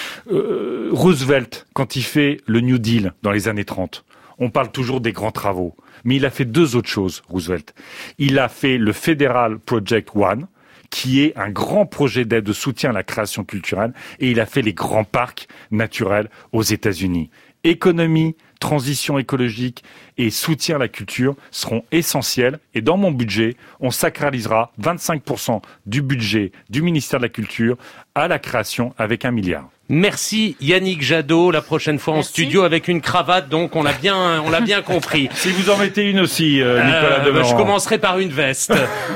Roosevelt, quand il fait le New Deal dans les années 30. On parle toujours des grands travaux. Mais il a fait 2 autres choses, Roosevelt. Il a fait le Federal Project One, qui est un grand projet d'aide de soutien à la création culturelle, et il a fait les grands parcs naturels aux États-Unis. Économie, transition écologique et soutien à la culture seront essentiels. Et dans mon budget, on sacralisera 25% du budget du ministère de la Culture à la création avec 1 milliard. Merci Yannick Jadot. La prochaine fois en studio avec une cravate, donc on l'a bien compris. Si vous en mettez une aussi, Nicolas Demorand. Je commencerai par une veste.